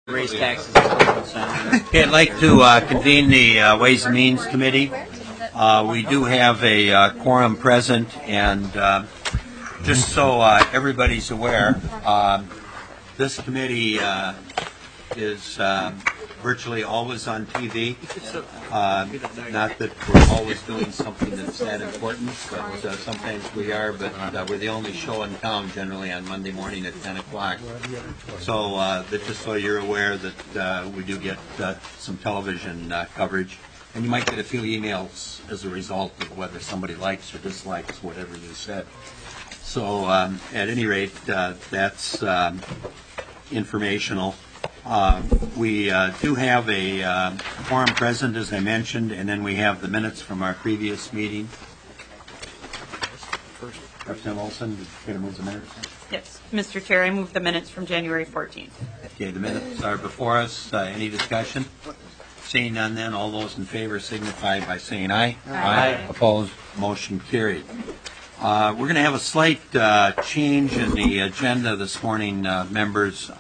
Raise taxes. Okay, I'd like to convene the Ways and Means Committee. We do have a quorum present, and just so everybody's aware, this committee is virtually always on TV. Not that we're always doing something that's that important, but sometimes we are, but we're the only show in town generally on Monday morning at 10 o'clock. So just so you're aware that we do get some television coverage, and you might get a few emails as a result of whether somebody likes or dislikes whatever you said. So at any rate, that's informational. We do have a quorum present, as I mentioned, and then we have the minutes from our previous meeting. Representative Olson, did you care to move the minutes? Yes, Mr. Chair, I move the minutes from January 14th. Okay, the minutes are before us. Any discussion? Seeing none, then all those in favor signify by saying aye. Aye. Opposed? Motion carried. We're going to have a slight change in the agenda this morning, members.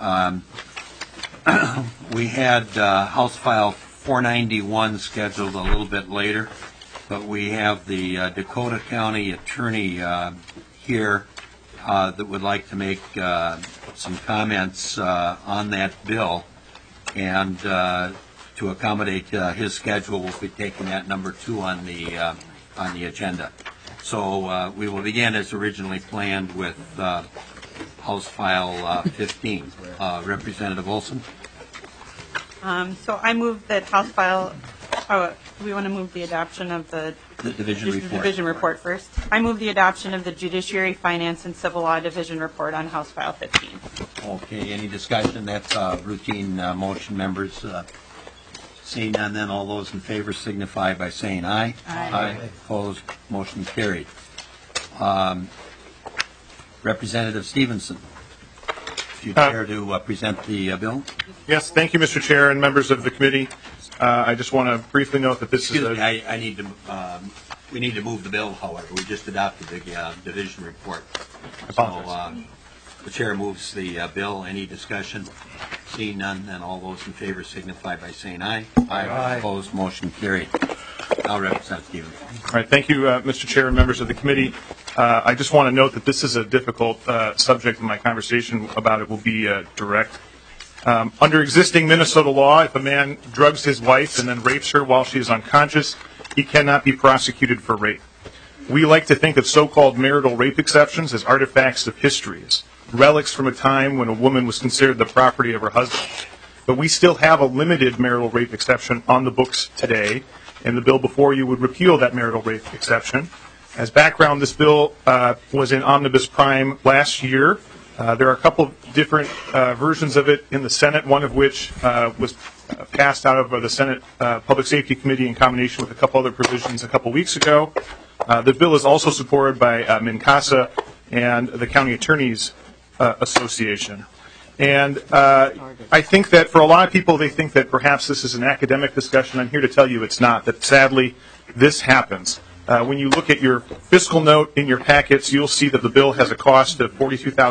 We had House File 491 scheduled a little bit later, but we have the Dakota County Attorney here that would like to make some comments on that bill, and to accommodate his schedule, we'll be taking that number 2 on the agenda. So we will begin as originally planned with House File 15. Representative Olson. So I move that House File, we want to move the adoption of the division report first. I move the adoption of the Judiciary, Finance, and Civil Law Division report on House File 15. Okay, any discussion? That's routine motion, members. Seeing none, then all those in favor signify by saying aye. Aye. Opposed? Motion carried. Representative Stevenson, if you care to present the bill. Yes, thank you, Mr. Chair and members of the committee. I just want to briefly note that this is I need to. We need to move the bill. However, we just adopted the division report. So the chair moves the bill. Any discussion? Seeing none, then all those in favor signify by saying aye. Aye. Opposed? Motion carried. Now, Representative Stevenson. All right, thank you, Mr. Chair and members of the committee. I just want to note that this is a difficult subject, and my conversation about it will be direct. Under existing Minnesota law, if a man drugs his wife and then rapes her while she is unconscious, he cannot be prosecuted for rape. We like to think of so-called marital rape exceptions as artifacts of history, as relics from a time when a woman was considered the property of her husband. But we still have a limited marital rape exception on the books today, and the bill before you would repeal that marital rape exception. As background, this bill was in omnibus prime last year. There are a couple of different versions of it in the Senate, one of which was passed out of the Senate Public Safety Committee in combination with a couple other provisions a couple weeks ago. The bill is also supported by MnCASA and the County Attorneys Association. And I think that for a lot of people, they think that perhaps this is an academic discussion. I'm here to tell you it's not, that sadly this happens. When you look at your fiscal note in your packets, you'll see that the bill has a cost of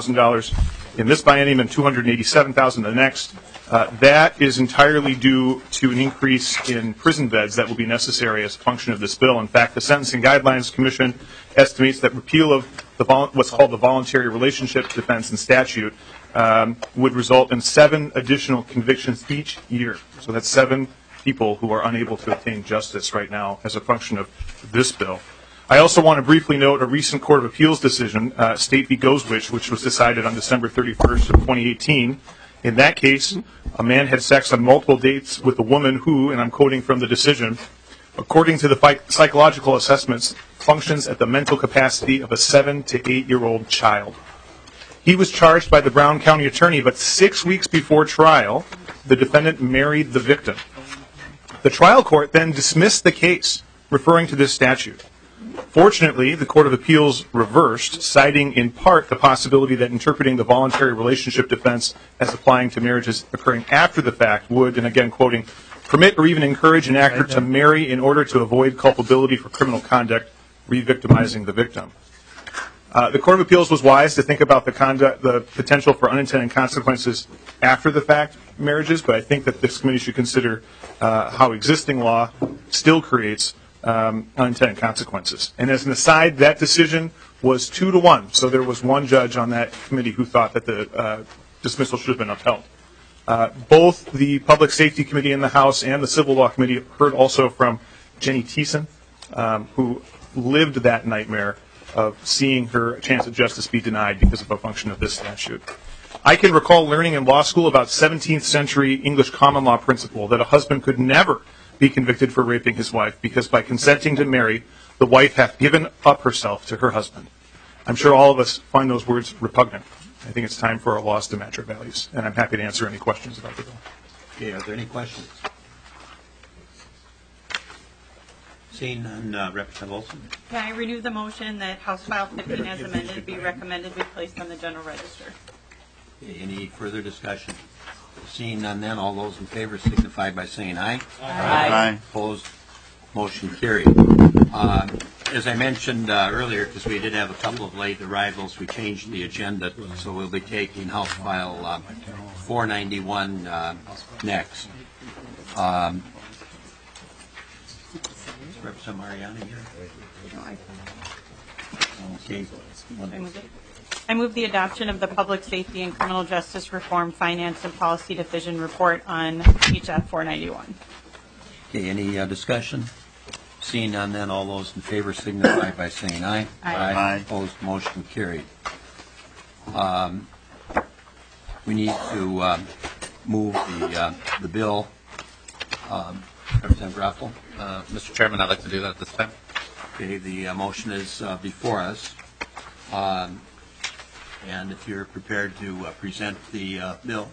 $42,000 in this biennium and $287,000 the next. That is entirely due to an increase in prison beds that will be necessary as a function of this bill. In fact, the Sentencing Guidelines Commission estimates that repeal of what's called the Voluntary Relationship Defense and Statute would result in 7 additional convictions each year. So that's 7 people who are unable to obtain justice right now as a function of this bill. I also want to briefly note a recent Court of Appeals decision, State v. Goswich, which was decided on December 31st of 2018. In that case, a man had sex on multiple dates with a woman who, and I'm quoting from the decision, according to the psychological assessments, functions at the mental capacity of a 7 to 8-year-old child. He was charged by the Brown County Attorney, but 6 weeks before trial, the defendant married the victim. The trial court then dismissed the case, referring to this statute. Fortunately, the Court of Appeals reversed, citing in part the possibility that interpreting the voluntary relationship defense as applying to marriages occurring after the fact would, and again quoting, permit or even encourage an actor to marry in order to avoid culpability for criminal conduct, re-victimizing the victim. The Court of Appeals was wise to think about the potential for unintended consequences after the fact marriages, but I think that this committee should consider how existing law still creates unintended consequences. And as an aside, that decision was 2-1, so there was one judge on that committee who thought that the dismissal should have been upheld. Both the Public Safety Committee in the House and the Civil Law Committee heard also from Jenny Thiessen, who lived that nightmare of seeing her chance at justice be denied because of a function of this statute. I can recall learning in law school about 17th century English common law principle that a husband could never be convicted for raping his wife because by consenting to marry, the wife hath given up herself to her husband. I'm sure all of us find those words repugnant. I think it's time for our laws to match our values, and I'm happy to answer any questions about the bill. Okay, are there any questions? Seeing none, Representative Olson. Can I renew the motion that House File 15 as amended be recommended to be placed on the General Register? Okay, any further discussion? Seeing none, then all those in favor signify by saying aye. Aye. Opposed? Motion carried. As I mentioned earlier, because we did have a couple of late arrivals, we changed the agenda, so we'll be taking House File 491 next. Is Representative Mariani here? Okay. I move the adoption of the Public Safety and Criminal Justice Reform Finance and Policy Division report on HF 491. Okay, any discussion? Seeing none, then all those in favor signify by saying aye. Aye. Opposed, motion carried. We need to move the bill. Representative Graffel. Mr. Chairman, I'd like to do that at this time. Okay, the motion is before us. And if you're prepared to present the bill.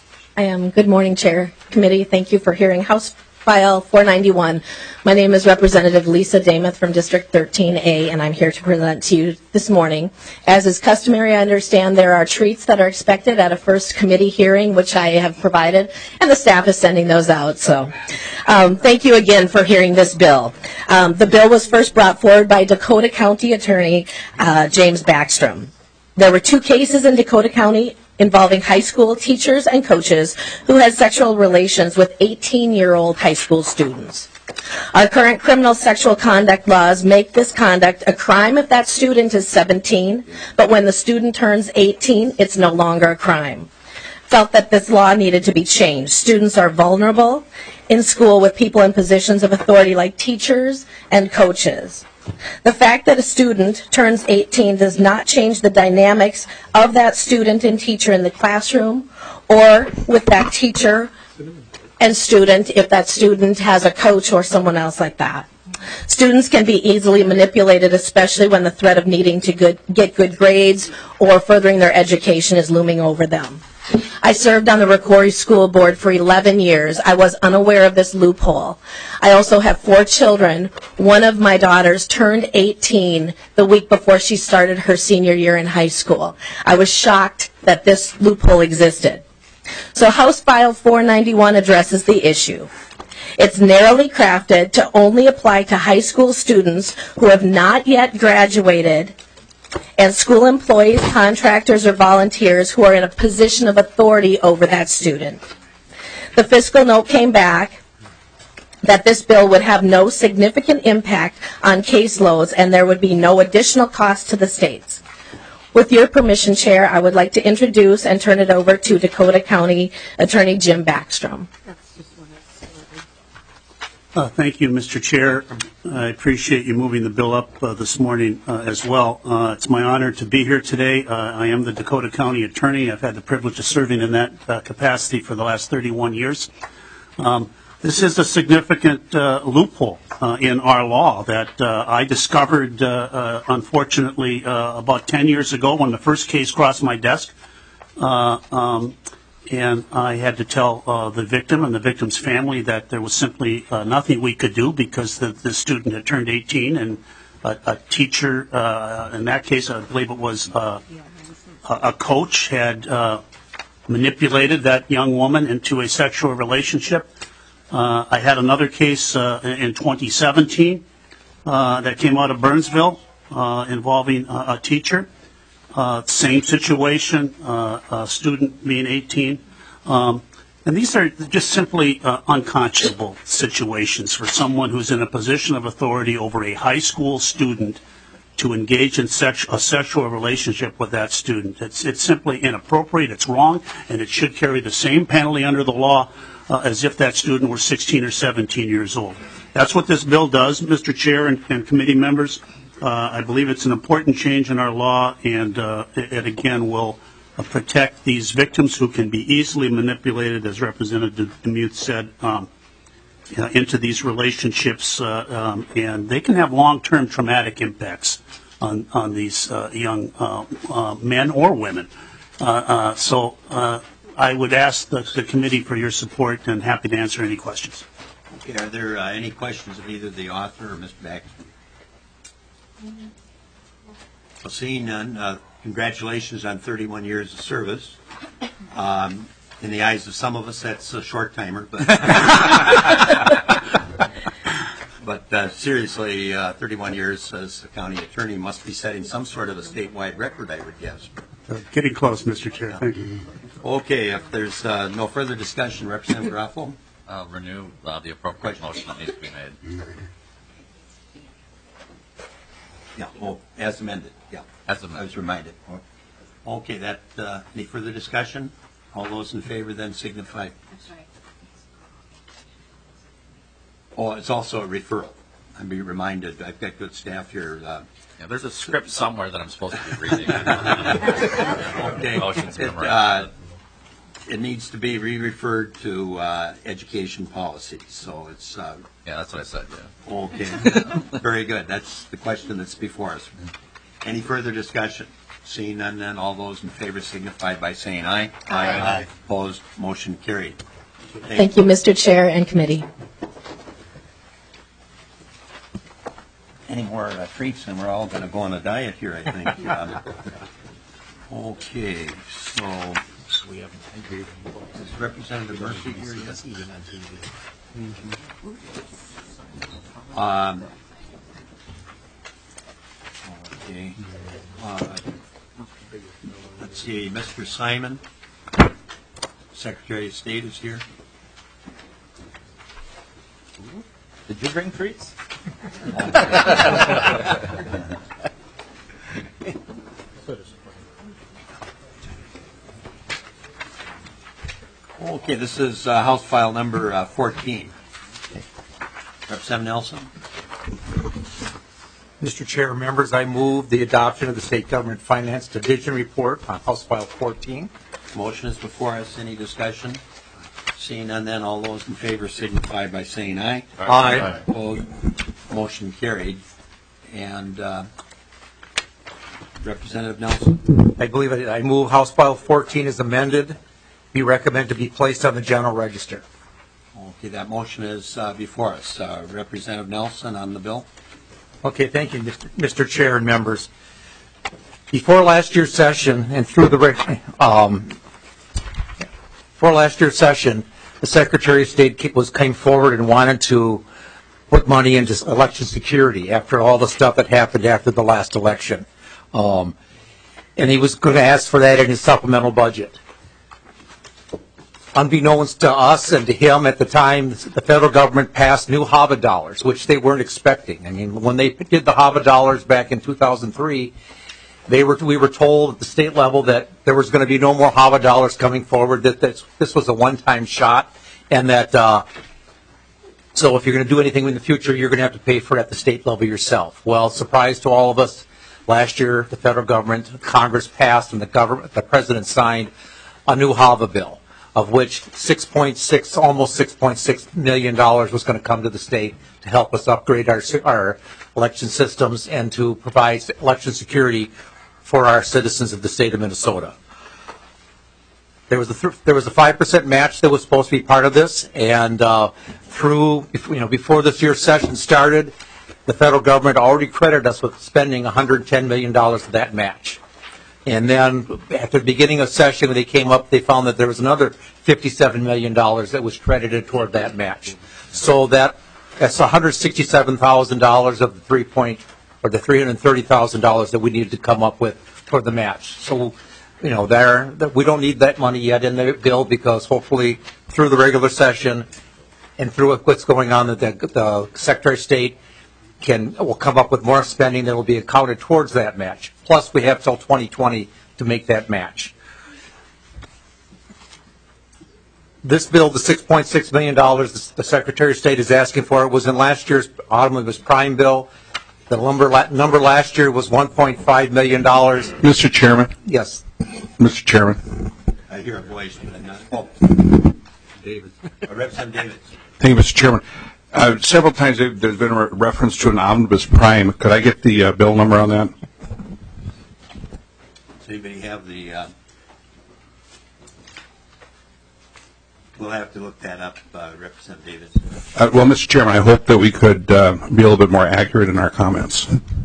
I am. Good morning, Chair, Committee. Thank you for hearing House File 491. My name is Representative Lisa Damath from District 13A, and I'm here to present to you this morning. As is customary, I understand there are treats that are expected at a first committee hearing, which I have provided, and the staff is sending those out. So thank you again for hearing this bill. The bill was first brought forward by Dakota County Attorney James Backstrom. There were 2 cases in Dakota County involving high school teachers and coaches who had sexual relations with 18-year-old high school students. Our current criminal sexual conduct laws make this conduct a crime if that student is 17, but when the student turns 18, it's no longer a crime. Felt that this law needed to be changed. Students are vulnerable in school with people in positions of authority like teachers and coaches. The fact that a student turns 18 does not change the dynamics of that student and teacher in the classroom or with that teacher and student if that student has a coach or someone else like that. Students can be easily manipulated, especially when the threat of needing to get good grades or furthering their education is looming over them. I served on the Rocori School Board for 11 years. I was unaware of this loophole. I also have 4 children. One of my daughters turned 18 the week before she started her senior year in high school. I was shocked that this loophole existed. So House File 491 addresses the issue. It's narrowly crafted to only apply to high school students who have not yet graduated and school employees, contractors, or volunteers who are in a position of authority over that student. The fiscal note came back that this bill would have no significant impact on caseloads and there would be no additional cost to the states. With your permission, Chair, I would like to introduce and turn it over to Dakota County Attorney Jim Backstrom. Thank you, Mr. Chair. I appreciate you moving the bill up this morning as well. It's my honor to be here today. I am the Dakota County Attorney. I've had the privilege of serving in that capacity for the last 31 years. This is a significant loophole in our law that I discovered, unfortunately, about 10 years ago when the first case crossed my desk. And I had to tell the victim and the victim's family that there was simply nothing we could do because the student had turned 18 and a teacher, in that case I believe it was a coach, had manipulated that young woman into a sexual relationship. I had another case in 2017 that came out of Burnsville involving a teacher. Same situation, a student being 18. And these are just simply unconscionable situations for someone who's in a position of authority over a high school student to engage in a sexual relationship with that student. It's simply inappropriate, it's wrong, and it should carry the same penalty under the law as if that student were 16 or 17 years old. That's what this bill does, Mr. Chair and committee members. I believe it's an important change in our law, and it again will protect these victims who can be easily manipulated, as Representative Demuth said, into these relationships, and they can have long-term traumatic impacts on these young men or women. So I would ask the committee for your support, and happy to answer any questions. Okay, are there any questions of either the author or Mr. Baxter? Well, seeing none, congratulations on 31 years of service. In the eyes of some of us, that's a short timer, but seriously, 31 years as a county attorney must be setting some sort of a statewide record, I would guess. Getting close, Mr. Chair. Thank you. Okay, if there's no further discussion, Representative Raffo? I'll renew the appropriate motion that needs to be made. Yeah, as amended, yeah. As amended. I was reminded. Okay, that, any further discussion? All those in favor then signify. I'm sorry. Oh, it's also a referral. I'll be reminded, I've got good staff here. Yeah, there's a script somewhere that I'm supposed to be reading. Okay. Motion's memorized. It needs to be re-referred to education policy, so it's... Yeah, that's what I said, yeah. Okay, very good. That's the question that's before us. Any further discussion? Seeing none, then all those in favor signify by saying aye. Aye. Opposed, motion carried. Thank you, Mr. Chair and committee. Any more treats, and we're all going to go on a diet here, I think. Okay, so we have is Representative Murphy here yet? Okay. Let's see, Mr. Simon, Secretary of State, is here. Did you bring treats? Okay, this is House File number 14. Representative Nelson. Mr. Chair, members, I move the adoption of the State Government Finance Division Report on House File 14. Motion is before us. Any discussion? Seeing none, then all those in favor signify by saying aye. Aye. Opposed, motion carried. And Representative Nelson. I believe I move House File 14 is amended, be recommended to be placed on the General Register. Okay, that motion is before us. Representative Nelson on the bill. Okay, thank you, Mr. Chair and members. Before last year's session and through the before last year's session, the Secretary of State came forward and wanted to put money into election security after all the stuff that happened after the last election. And he was going to ask for that in his supplemental budget. Unbeknownst to us and to him at the time, the federal government passed new HAVA dollars, which they weren't expecting. I mean, when they did the HAVA dollars back in 2003, we were told at the state level that there was going to be no more HAVA dollars coming forward, that this was a one-time shot, and that so if you're going to do anything in the future, you're going to have to pay for it at the state level yourself. Well, surprise to all of us, last year the federal government, Congress passed, and the president signed a new HAVA bill, of which almost $6.6 million was going to come to the state to help us upgrade our election systems and to provide election security for our citizens of the state of Minnesota. There was a 5% match that was supposed to be part of this, and before this year's session started, the federal government already credited us with spending $110 million of that match. And then at the beginning of session, when they came up, they found that there was another $57 million that was credited toward that match. So that's $167,000 of the or the $330,000 that we needed to come up with for the match. So, we don't need that money yet in the bill because hopefully through the regular session and through what's going on, the Secretary of State will come up with more spending that will be accounted towards that match. Plus, we have till 2020 to make that match. This bill, the $6.6 million the Secretary of State is asking for, was in last year's omnibus prime bill. The number last year was $1.5 million. Mr. Chairman? Yes. Mr. Chairman? I hear a voice, but I'm not. David. Representative Davis. Thank you, Mr. Chairman. Several times there's been a reference to an omnibus prime. Could I get the bill number on that? Does anybody have the... We'll have to look that up, Representative Davis. Well, Mr. Chairman, I hope that we could be a little bit more accurate in our comments.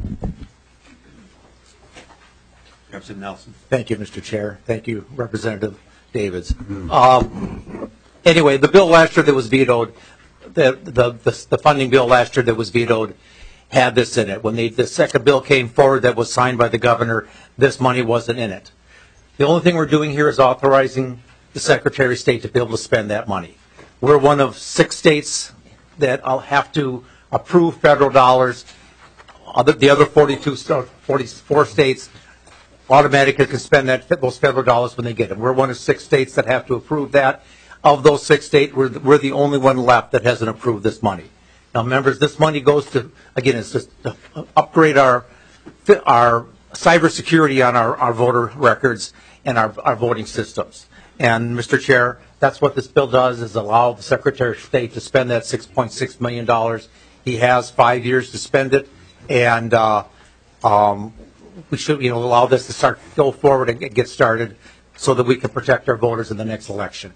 Representative Nelson. Thank you, Mr. Chair. Thank you, Representative Davids. Anyway, the bill last year that was vetoed, the funding bill last year that was vetoed had this in it. When the second bill came forward that was signed by the governor, this money wasn't in it. The only thing we're doing here is authorizing the Secretary of State to be able to spend that money. We're one of 6 states that have to approve federal dollars. The other 44 states automatically can spend those federal dollars when they get them. We're one of 6 states that have to approve that. Of those 6 states, we're the only one left that hasn't approved this money. Now, members, this money goes to, again, it's just to upgrade our cybersecurity on our voter records and our voting systems. And, Mr. Chair, that's what this bill does, is allow the Secretary of State to spend that $6.6 million. He has 5 years to spend it, and we should, allow this to go forward and get started so that we can protect our voters in the next election.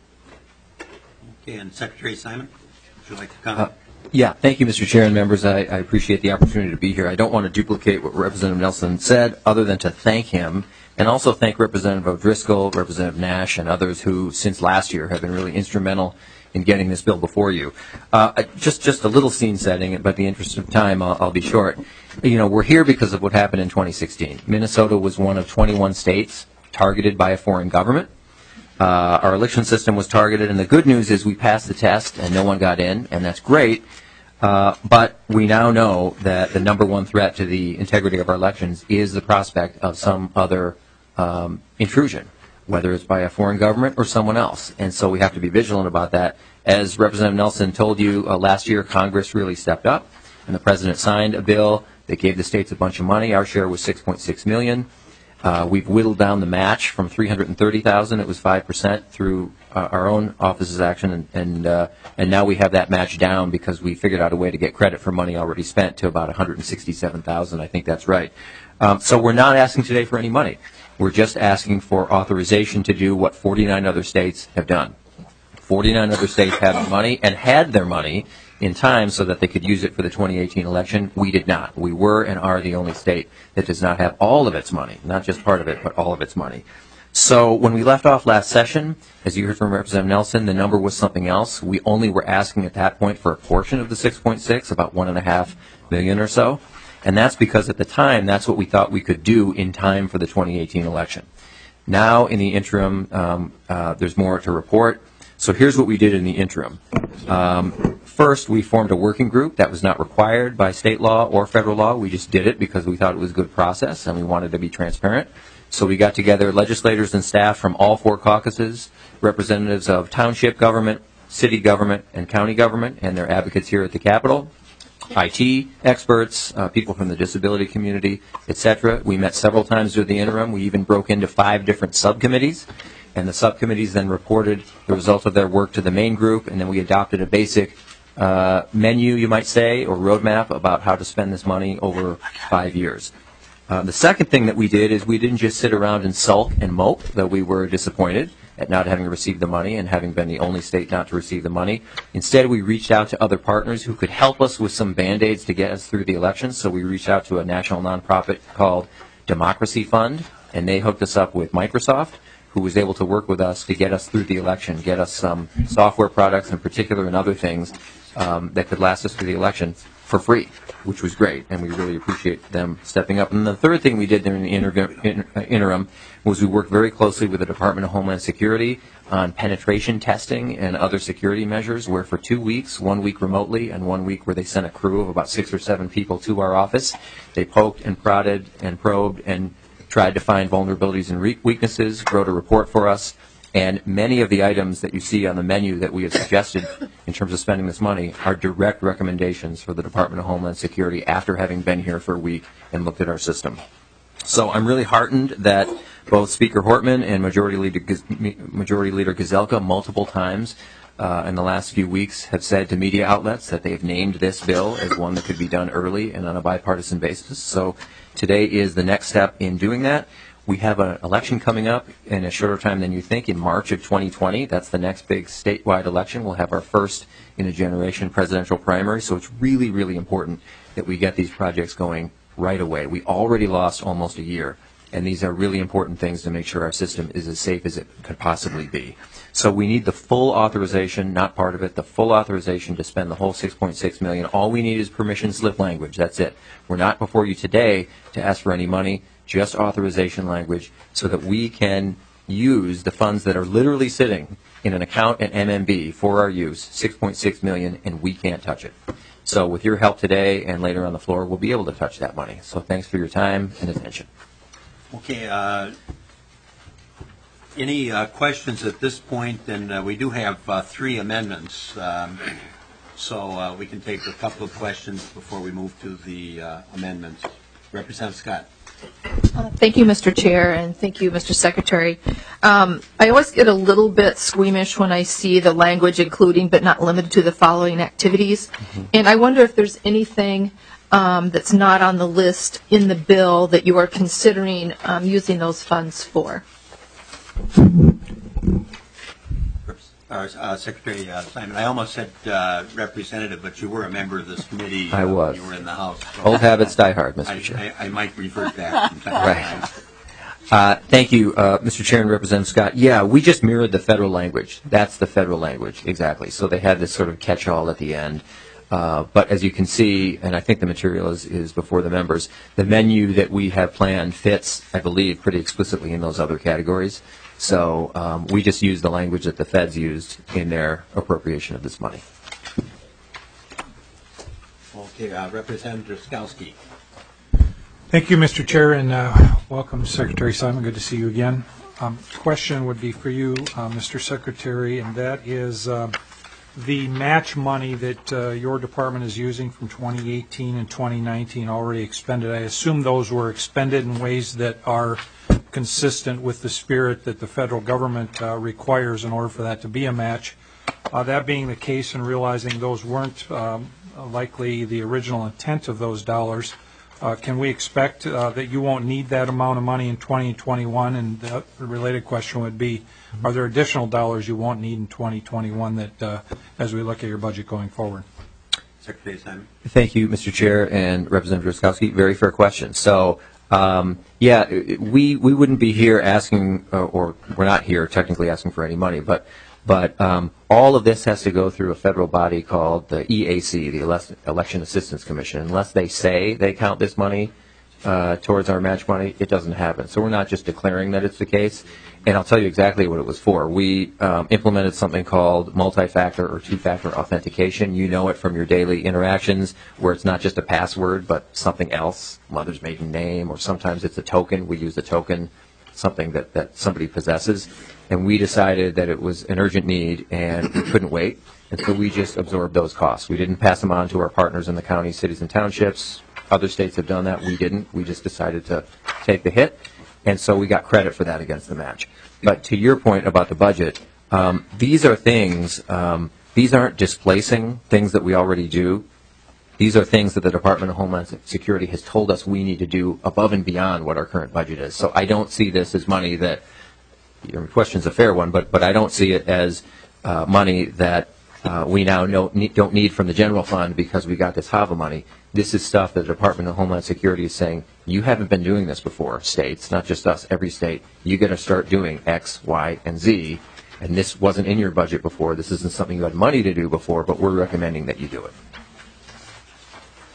Okay, and Secretary Simon, would you like to comment? Yeah, thank you, Mr. Chair and members. I appreciate the opportunity to be here. I don't want to duplicate what Representative Nelson said, other than to thank him and also thank Representative O'Driscoll, Representative Nash, and others who, since last year, have been really instrumental in getting this bill before you. Just a little scene setting, but in the interest of time, I'll be short. We're here because of what happened in 2016. Minnesota was one of 21 states targeted by a foreign government. Our election system was targeted, and the good news is we passed the test and no one got in, and that's great. But we now know that the number one threat to the integrity of our elections is the prospect of some other intrusion, whether it's by a foreign government or someone else. And so we have to be vigilant about that. As Representative Nelson told you, last year Congress really stepped up, and the President signed a bill that gave the states a bunch of money. Our share was $6.6 million. We've whittled down the match from $330,000. It was 5% through our own office's action, and now we have that match down because we figured out a way to get credit for money already spent to about $167,000. I think that's right. So we're not asking today for any money. We're just asking for authorization to do what 49 other states have done. 49 other states had money and had their money in time so that they could use it for the 2018 election. We did not. We were and are the only state that does not have all of its money, not just part of it, but all of its money. So when we left off last session, as you heard from Representative Nelson, the number was something else. We only were asking at that point for a portion of the 6.6, about $1.5 million or so. And that's because at the time, that's what we thought we could do in time for the 2018 election. Now, in the interim, there's more to report. So here's what we did in the interim. First, we formed a working group that was not required by state law or federal law. We just did it because we thought it was a good process and we wanted to be transparent. So we got together legislators and staff from all 4 caucuses, representatives of township government, city government, and county government, and their advocates here at the Capitol, IT experts, people from the disability community, etc. We met several times during the interim. We even broke into 5 different subcommittees. And the subcommittees then reported the results of their work to the main group, and then we adopted a basic menu, you might say, or roadmap about how to spend this money over 5 years. The second thing that we did is we didn't just sit around and sulk and mope that we were disappointed at not having received the money and having been the only state not to receive the money. Instead, we reached out to other partners who could help us with some Band-Aids to get us through the elections. So we reached out to a national nonprofit called Democracy Fund, and they hooked us up with Microsoft, who was able to work with us to get us through the election, get us some software products in particular and other things that could last us through the election. for free, which was great, and we really appreciate them stepping up. And the third thing we did during the interim was we worked very closely with the Department of Homeland Security on penetration testing and other security measures, where for 2 weeks, 1 week remotely and 1 week where they sent a crew of about 6 or 7 people to our office, they poked and prodded and probed and tried to find vulnerabilities and weaknesses, wrote a report for us. And many of the items that you see on the menu that we have suggested in terms of spending this money are direct recommendations for the Department of Homeland Security after having been here for a week and looked at our system. So I'm really heartened that both Speaker Hortman and Majority Leader Gazelka multiple times in the last few weeks have said to media outlets that they've named this bill as one that could be done early and on a bipartisan basis. So today is the next step in doing that. We have an election coming up in a shorter time than you think, in March of 2020. That's the next big statewide election. We'll have our first in a generation presidential primary. So it's really, really important that we get these projects going right away. We already lost almost a year, and these are really important things to make sure our system is as safe as it could possibly be. So we need the full authorization, not part of it, the full authorization to spend the whole $6.6 million. All we need is permission slip language. That's it. We're not before you today to ask for any money, just authorization language, so that we can use the funds that are literally sitting in an account at MMB for our use, $6.6 million, and we can't touch it. So with your help today and later on the floor, we'll be able to touch that money. So thanks for your time and attention. Okay. Any questions at this point? And we do have 3 amendments, so we can take a couple of questions before we move to the amendments. Representative Scott. Thank you, Mr. Chair, and thank you, Mr. Secretary. I always get a little bit squeamish when I see the language including but not limited to the following activities. Mm-hmm. And I wonder if there's anything that's not on the list in the bill that you are considering using those funds for. Secretary Simon, I almost said representative, but you were a member of this committee. I was. You were in the House. So old habits die hard, Mr. Chair. I might revert back. Right. Thank you, Mr. Chair and Representative Scott. Yeah, we just mirrored the federal language. That's the federal language, exactly. So they had this sort of catch-all at the end. But as you can see, and I think the material is before the members, the menu that we have planned fits, I believe, pretty explicitly in those other categories. So we just used the language that the feds used in their appropriation of this money. Okay, Representative Skowski. Thank you, Mr. Chair, and welcome, Secretary Simon. Good to see you again. Question would be for you, Mr. Secretary, and that is the match money that your department is using from 2018 and 2019 already expended. I assume those were expended in ways that are consistent with the spirit that the federal government requires in order for that to be a match. That being the case, and realizing those weren't likely the original intent of those dollars, can we expect that you won't need that amount of money in 2021? And the related question would be, are there additional dollars you won't need in 2021 that, as we look at your budget going forward? Secretary Simon. Thank you, Mr. Chair and Representative Skowski. Very fair question. So, yeah, we wouldn't be here asking, or we're not here technically asking for any money, but all of this has to go through a federal body called the EAC, the Election Assistance Commission. Unless they say they count this money towards our match money, it doesn't happen. So we're not just declaring that it's the case. And I'll tell you exactly what it was for. We implemented something called multi-factor or two-factor authentication. You know it from your daily interactions, where it's not just a password, but something else, mother's maiden name, or sometimes it's a token. We use a token, something that somebody possesses. And we decided that it was an urgent need and we couldn't wait. And so we just absorbed those costs. We didn't pass them on to our partners in the county, cities, and townships. Other states have done that. We didn't. We just decided to take the hit. And so we got credit for that against the match. But to your point about the budget, these are things, these aren't displacing things that we already do. These are things that the Department of Homeland Security has told us we need to do above and beyond what our current budget is. So I don't see this as money that, your question's a fair one, but I don't see it as money that we now don't need from the general fund because we got this HAVA money. This is stuff that the Department of Homeland Security is saying, you haven't been doing this before, states, not just us, every state. You got to start doing X, Y, and Z. And this wasn't in your budget before. This isn't something you had money to do before, but we're recommending that you do it.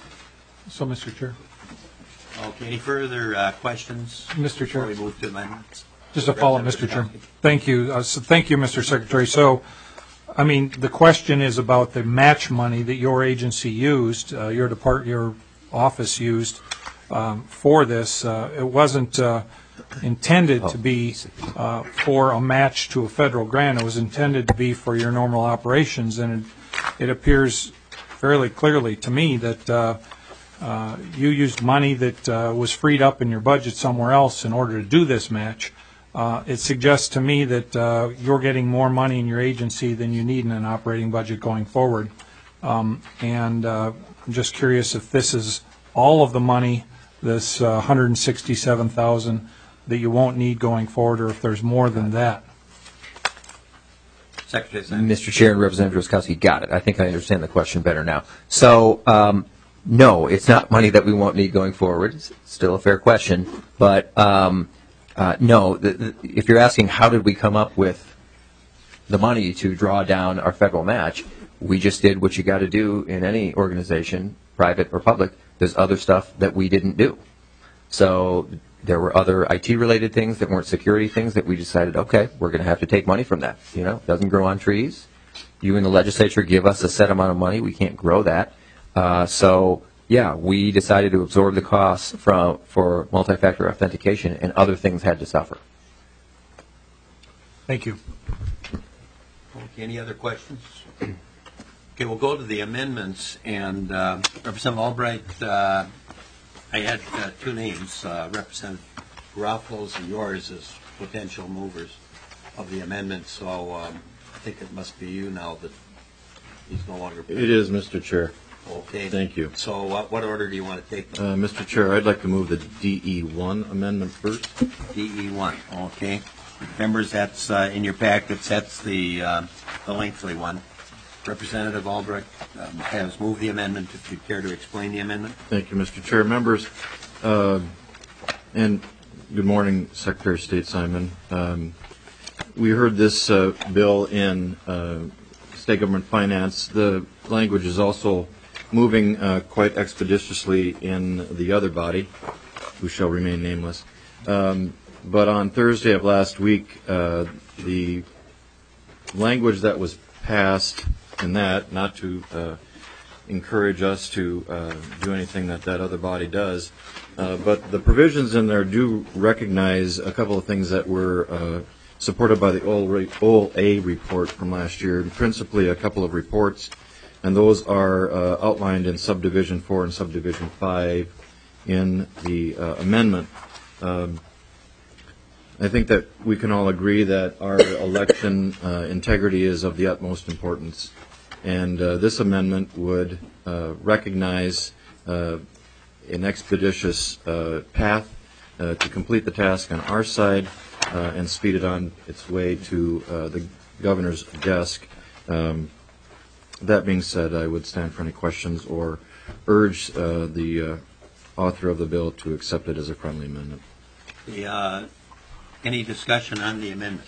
So, Mr. Chair. Okay, any further questions? Mr. Chair. Before we move to amendments? Just a follow-up, Mr. Chair. Thank you. Thank you, Mr. Secretary. So, I mean, the question is about the match money that your agency used, your office used for this. It wasn't intended to be for a match to a federal grant. It was intended to be for your normal operations, and it appears fairly clearly to me that you used money that was freed up in your budget somewhere else in order to do this match. It suggests to me that you're getting more money in your agency than you need in an operating budget going forward. And I'm just curious if this is all of the money, this $167,000 that you won't need going forward, or if there's more than that. Secretary. Mr. Chair and Representative Drazkowski, got it. I think I understand the question better now. So, no, it's not money that we won't need going forward. It's still a fair question. But, no, if you're asking how did we come up with the money to draw down our federal match, we just did what you got to do in any organization, private or public. There's other stuff that we didn't do. So there were other IT-related things that weren't security things that we decided, okay, we're going to have to take money from that. You know, it doesn't grow on trees. You in the legislature give us a set amount of money. We can't grow that. So, yeah, we decided to absorb the costs for multi-factor authentication, and other things had to suffer. Thank you. Okay, any other questions? Okay, we'll go to the amendments, and Representative Albright, I had two names, Representative Garofalo's and yours as potential movers of the amendment, so I think it must be you now that he's no longer present. It is, Mr. Chair. Okay. Thank you. So what order do you want to take them? Mr. Chair, I'd like to move the DE1 amendment first. DE1, okay. Members, that's in your packets. That's the lengthy one. Representative Albright has moved the amendment. If you care to explain the amendment. Thank you, Mr. Chair. Members, and good morning, Secretary of State Simon. We heard this bill in State Government Finance. The language is also moving quite expeditiously in the other body, who shall remain nameless. But on Thursday of last week, the language that was passed in that, not to encourage us to do anything that other body does, but the provisions in there do recognize a couple of things that were supported by the OLA report from last year, principally a couple of reports, and those are outlined in Subdivision 4 and Subdivision 5 in the amendment. I think that we can all agree that our election integrity is of the utmost importance, and this amendment would recognize an expeditious path to complete the task on our side and speed it on its way to the governor's desk. That being said, I would stand for any questions or urge the author of the bill to accept it as a friendly amendment. Any discussion on the amendment?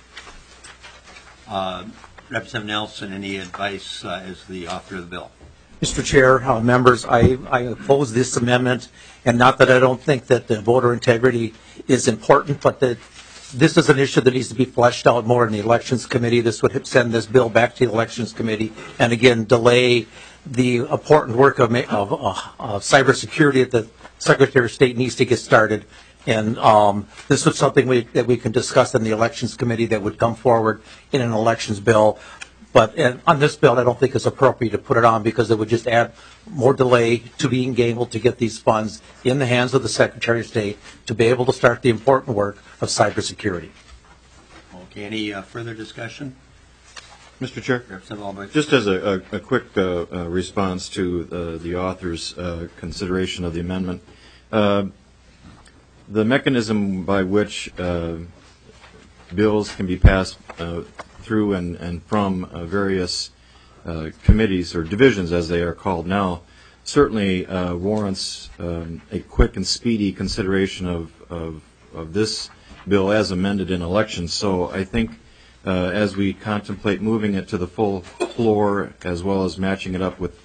Representative Nelson, any advice as the author of the bill? Mr. Chair, members, I oppose this amendment, and not that I don't think that the voter integrity is important, but that this is an issue that needs to be fleshed out more in the Elections Committee. This would send this bill back to the Elections Committee and, again, delay the important work of cybersecurity that the Secretary of State needs to get started. And this was something that we can discuss in the Elections Committee that would come forward in an elections bill. But on this bill, I don't think it's appropriate to put it on because it would just add more delay to being able to get these funds in the hands of the Secretary of State to be able to start the important work of cybersecurity. Okay, any further discussion? Mr. Chair, Representative Albright. Just as a quick response to the author's consideration of the amendment, the mechanism by which bills can be passed through and from various committees or divisions, as they are called now, certainly warrants a quick and speedy consideration of this bill as amended in elections. So I think as we contemplate moving it to the full floor as well as matching it up with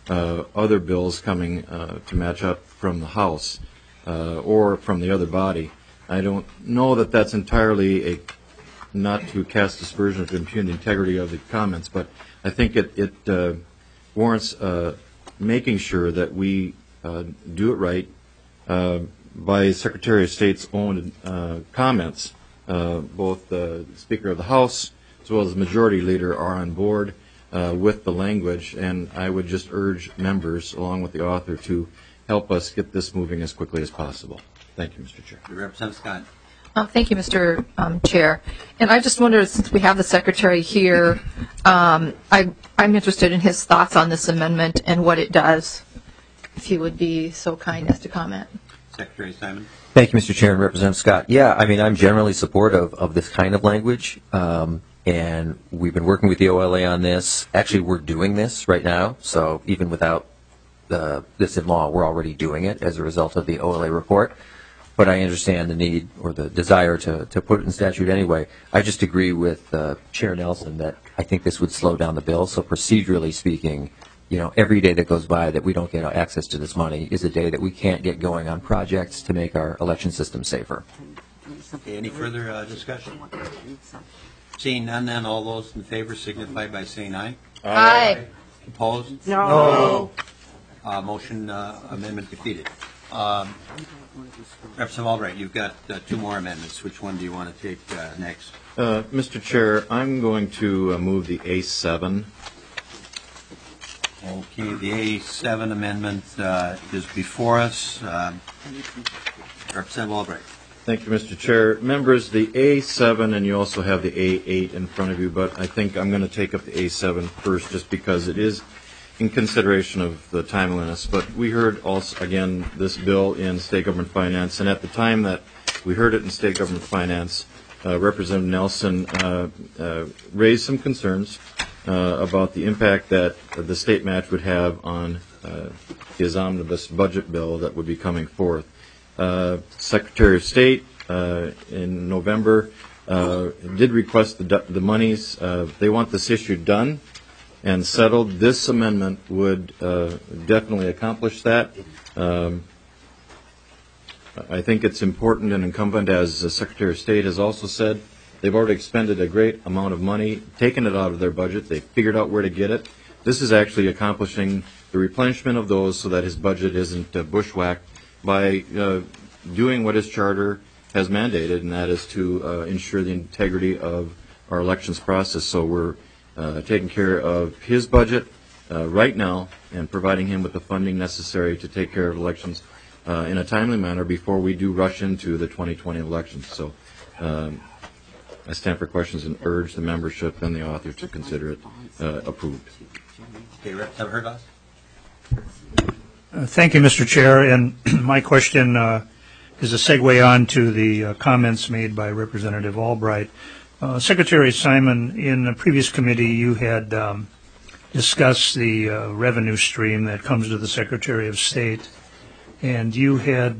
other bills coming to match up from the House or from the other body. I don't know that that's entirely not to cast aspersion to impugn the integrity of the comments, but I think it warrants making sure that we do it right by Secretary of State's own comments. Both the Speaker of the House as well as the Majority Leader are on board with the language, and I would just urge members, along with the author, to help us get this moving as quickly as possible. Thank you, Mr. Chair. Representative Scott. Thank you, Mr. Chair. And I just wonder, since we have the Secretary here, I'm interested in his thoughts on this amendment and what it does, if he would be so kind as to comment. Secretary Simon. Thank you, Mr. Chair and Representative Scott. Yeah, I mean, I'm generally supportive of this kind of language, and we've been working with the OLA on this. Actually, we're doing this right now, so even without this in law, we're already doing it as a result of the OLA report. But I understand the need or the desire to put it in statute anyway. I just agree with Chair Nelson that I think this would slow down the bill. So procedurally speaking, you know, every day that goes by that we don't get access to this money is a day that we can't get going on projects to make our election system safer. Okay, any further discussion? Seeing none, then all those in favor signify by saying aye. Aye. Opposed? No. Motion amendment defeated. Representative Albright, you've got two more amendments. Which one do you want to take next? Mr. Chair, I'm going to move the A7. Okay, the A7 amendment is before us. Representative Albright. Thank you, Mr. Chair. Members, the A7, and you also have the A8 in front of you, but I think I'm going to take up the A7 first just because it is in consideration of the timeliness. But we heard also, again, this bill in State Government Finance, and at the time that we heard it in State Government Finance, Representative Nelson raised some concerns about the impact that the state match would have on his omnibus budget bill that would be coming forth. Secretary of State in November did request the monies. They want this issue done and settled. This amendment would definitely accomplish that. I think it's important and incumbent, as the Secretary of State has also said, they've already expended a great amount of money, taken it out of their budget. They figured out where to get it. This is actually accomplishing the replenishment of those so that his budget isn't bushwhacked by doing what his charter has mandated, and that is to ensure the integrity of our elections process. So we're taking care of his budget right now and providing him with the funding necessary to take care of elections in a timely manner before we do rush into the 2020 elections. So I stand for questions and urge the membership and the author to consider it approved. Okay, Representative Herdos. Thank you, Mr. Chair. And my question is a segue on to the comments made by Representative Albright. Secretary Simon, in the previous committee, you had discussed the revenue stream that comes to the Secretary of State, and you had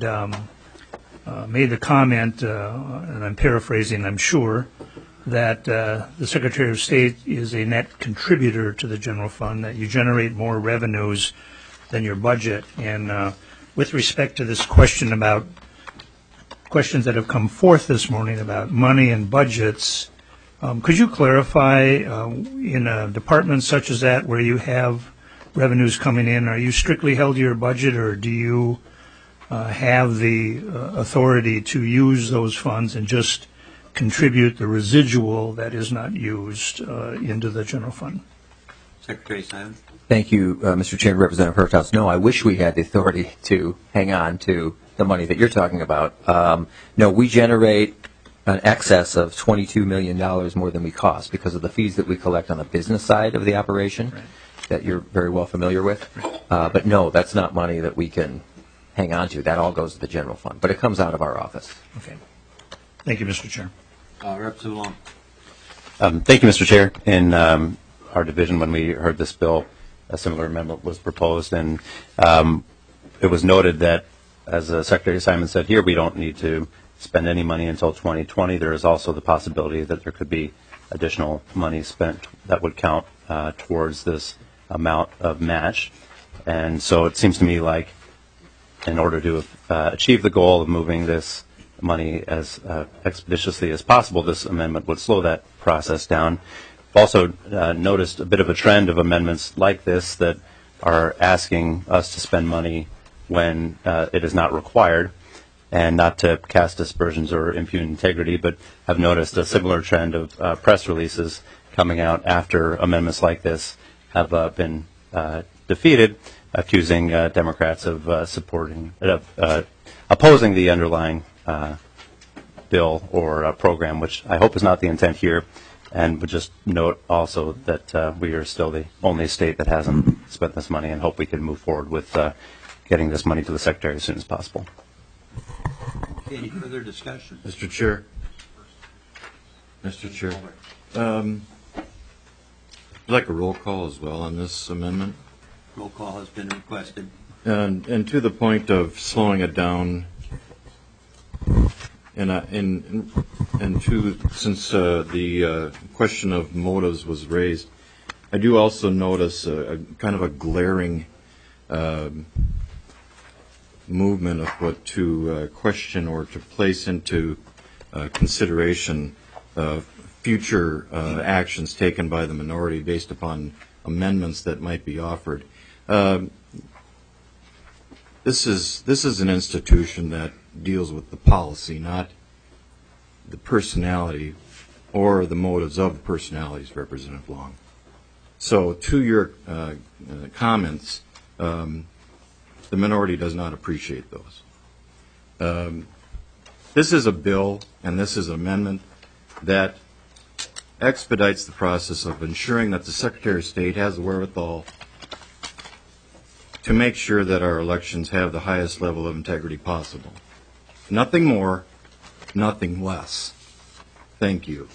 made the comment, and I'm paraphrasing, I'm sure, that the Secretary of State is a net contributor to the general fund, that you generate more revenues than your budget. And with respect to this question about questions that have come forth this morning about money and budgets, could you clarify in a department such as that where you have revenues coming in, are you strictly held to your budget, or do you have the authority to use those funds and just contribute the residual that is not used into the general fund? Secretary Simon. Thank you, Mr. Chair and Representative Hertaus. No, I wish we had the authority to hang on to the money that you're talking about. No, we generate an excess of $22 million more than we cost because of the fees that we collect on the business side of the operation that you're very well familiar with. But no, that's not money that we can hang on to. That all goes to the general fund, but it comes out of our office. Okay. Thank you, Mr. Chair. Representative Long. Thank you, Mr. Chair. In our division, when we heard this bill, a similar amendment was proposed, and it was noted that, as Secretary Simon said here, we don't need to spend any money until 2020. There is also the possibility that there could be additional money spent that would count towards this amount of match. And so it seems to me like in order to achieve the goal of moving this money as expeditiously as possible, this amendment would slow that process down. I've also noticed a bit of a trend of amendments like this that are asking us to spend money when it is not required, and not to cast aspersions or impugn integrity, but I've noticed a similar trend of press releases coming out after amendments like this have been defeated, accusing Democrats of opposing the underlying bill or program, which I hope is not the intent here. And would just note also that we are still the only state that hasn't spent this money, and hope we can move forward with getting this money to the Secretary as soon as possible. Okay, any further discussion? Mr. Chair. I'd like a roll call as well on this amendment. Roll call has been requested. And to the point of slowing it down, since the question of motives was raised, I do also notice a kind of a glaring movement of what to question or to place into consideration future actions taken by the minority based upon amendments that might be offered. This is an institution that deals with the policy, not the personality or the motives of the personalities, Representative Long. So to your comments, the minority does not appreciate those. This is a bill, and this is an amendment that expedites the process of ensuring that the Secretary of State has the wherewithal to make sure that our elections have the highest level of integrity possible. Nothing more, nothing less. Thank you.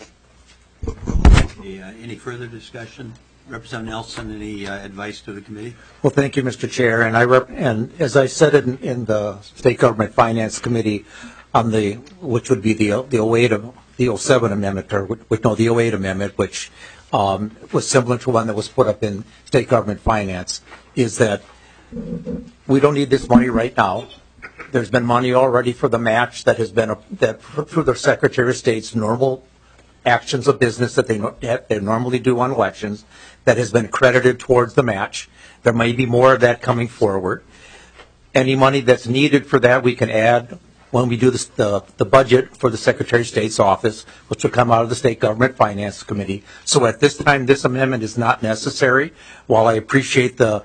Any further discussion? Representative Nelson, any advice to the committee? Well, thank you, Mr. Chair. And as I said in the State Government Finance Committee on which would be the 07 amendment, the 08 amendment, which was similar to one that was put up in State Government Finance, is that we don't need this money right now. There's been money already for the match that has been through the Secretary of State's normal actions of business that they normally do on elections that has been credited towards the match. There may be more of that coming forward. Any money that's needed for that we can add when we do the budget for the Secretary of State's office, which will come out of the State Government Finance Committee. So at this time, this amendment is not necessary. While I appreciate the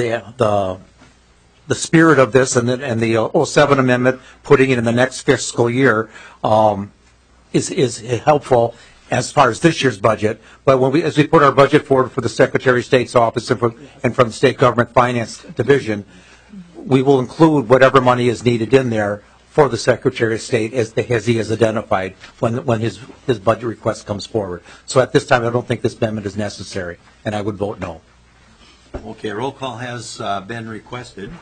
spirit of this and the 07 amendment, putting it in the next fiscal year is helpful as far as this year's budget. But as we put our budget forward for the Secretary of State's office and from the State Government Finance Division, we will include whatever money is needed in there for the Secretary of State as he has identified when his budget request comes forward. So at this time, I don't think this amendment is necessary, and I would vote no. Okay, roll call has been requested.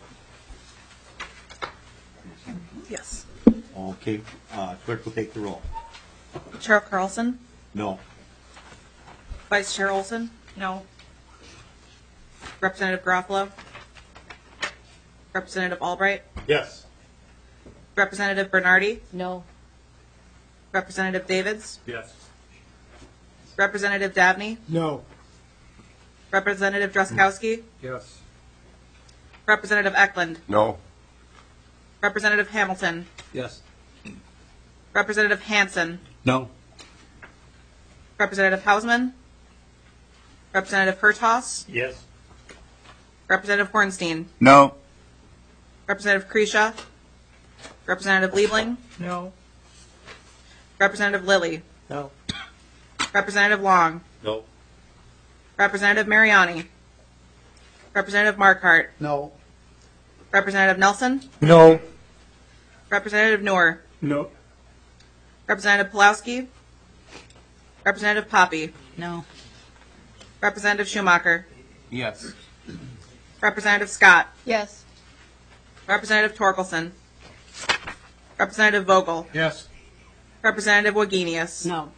Yes. Okay, clerk will take the roll. Chair Carlson? No. Vice Chair Olson? No. Representative Garofalo? Representative Albright? Yes. Representative Bernardi? No. Representative Davids? Yes. Representative Dabney? No. Representative Druskowski? Yes. Representative Eklund? No. Representative Hamilton? Yes. Representative Hansen? No. Representative Hausman? Representative Hertaus? Yes. Representative Hornstein? No. Representative Kresha? Representative Liebling? No. Representative Lilly? No. Representative Long? No. Representative Mariani? Representative Markhart? No. Representative Nelson? No. Representative Noor? No. Representative Pulowski? Representative Poppy? No. Representative Schumacher? Yes. Representative Scott? Yes. Representative Torkelson? Representative Vogel? Yes. Representative Wagenius? No.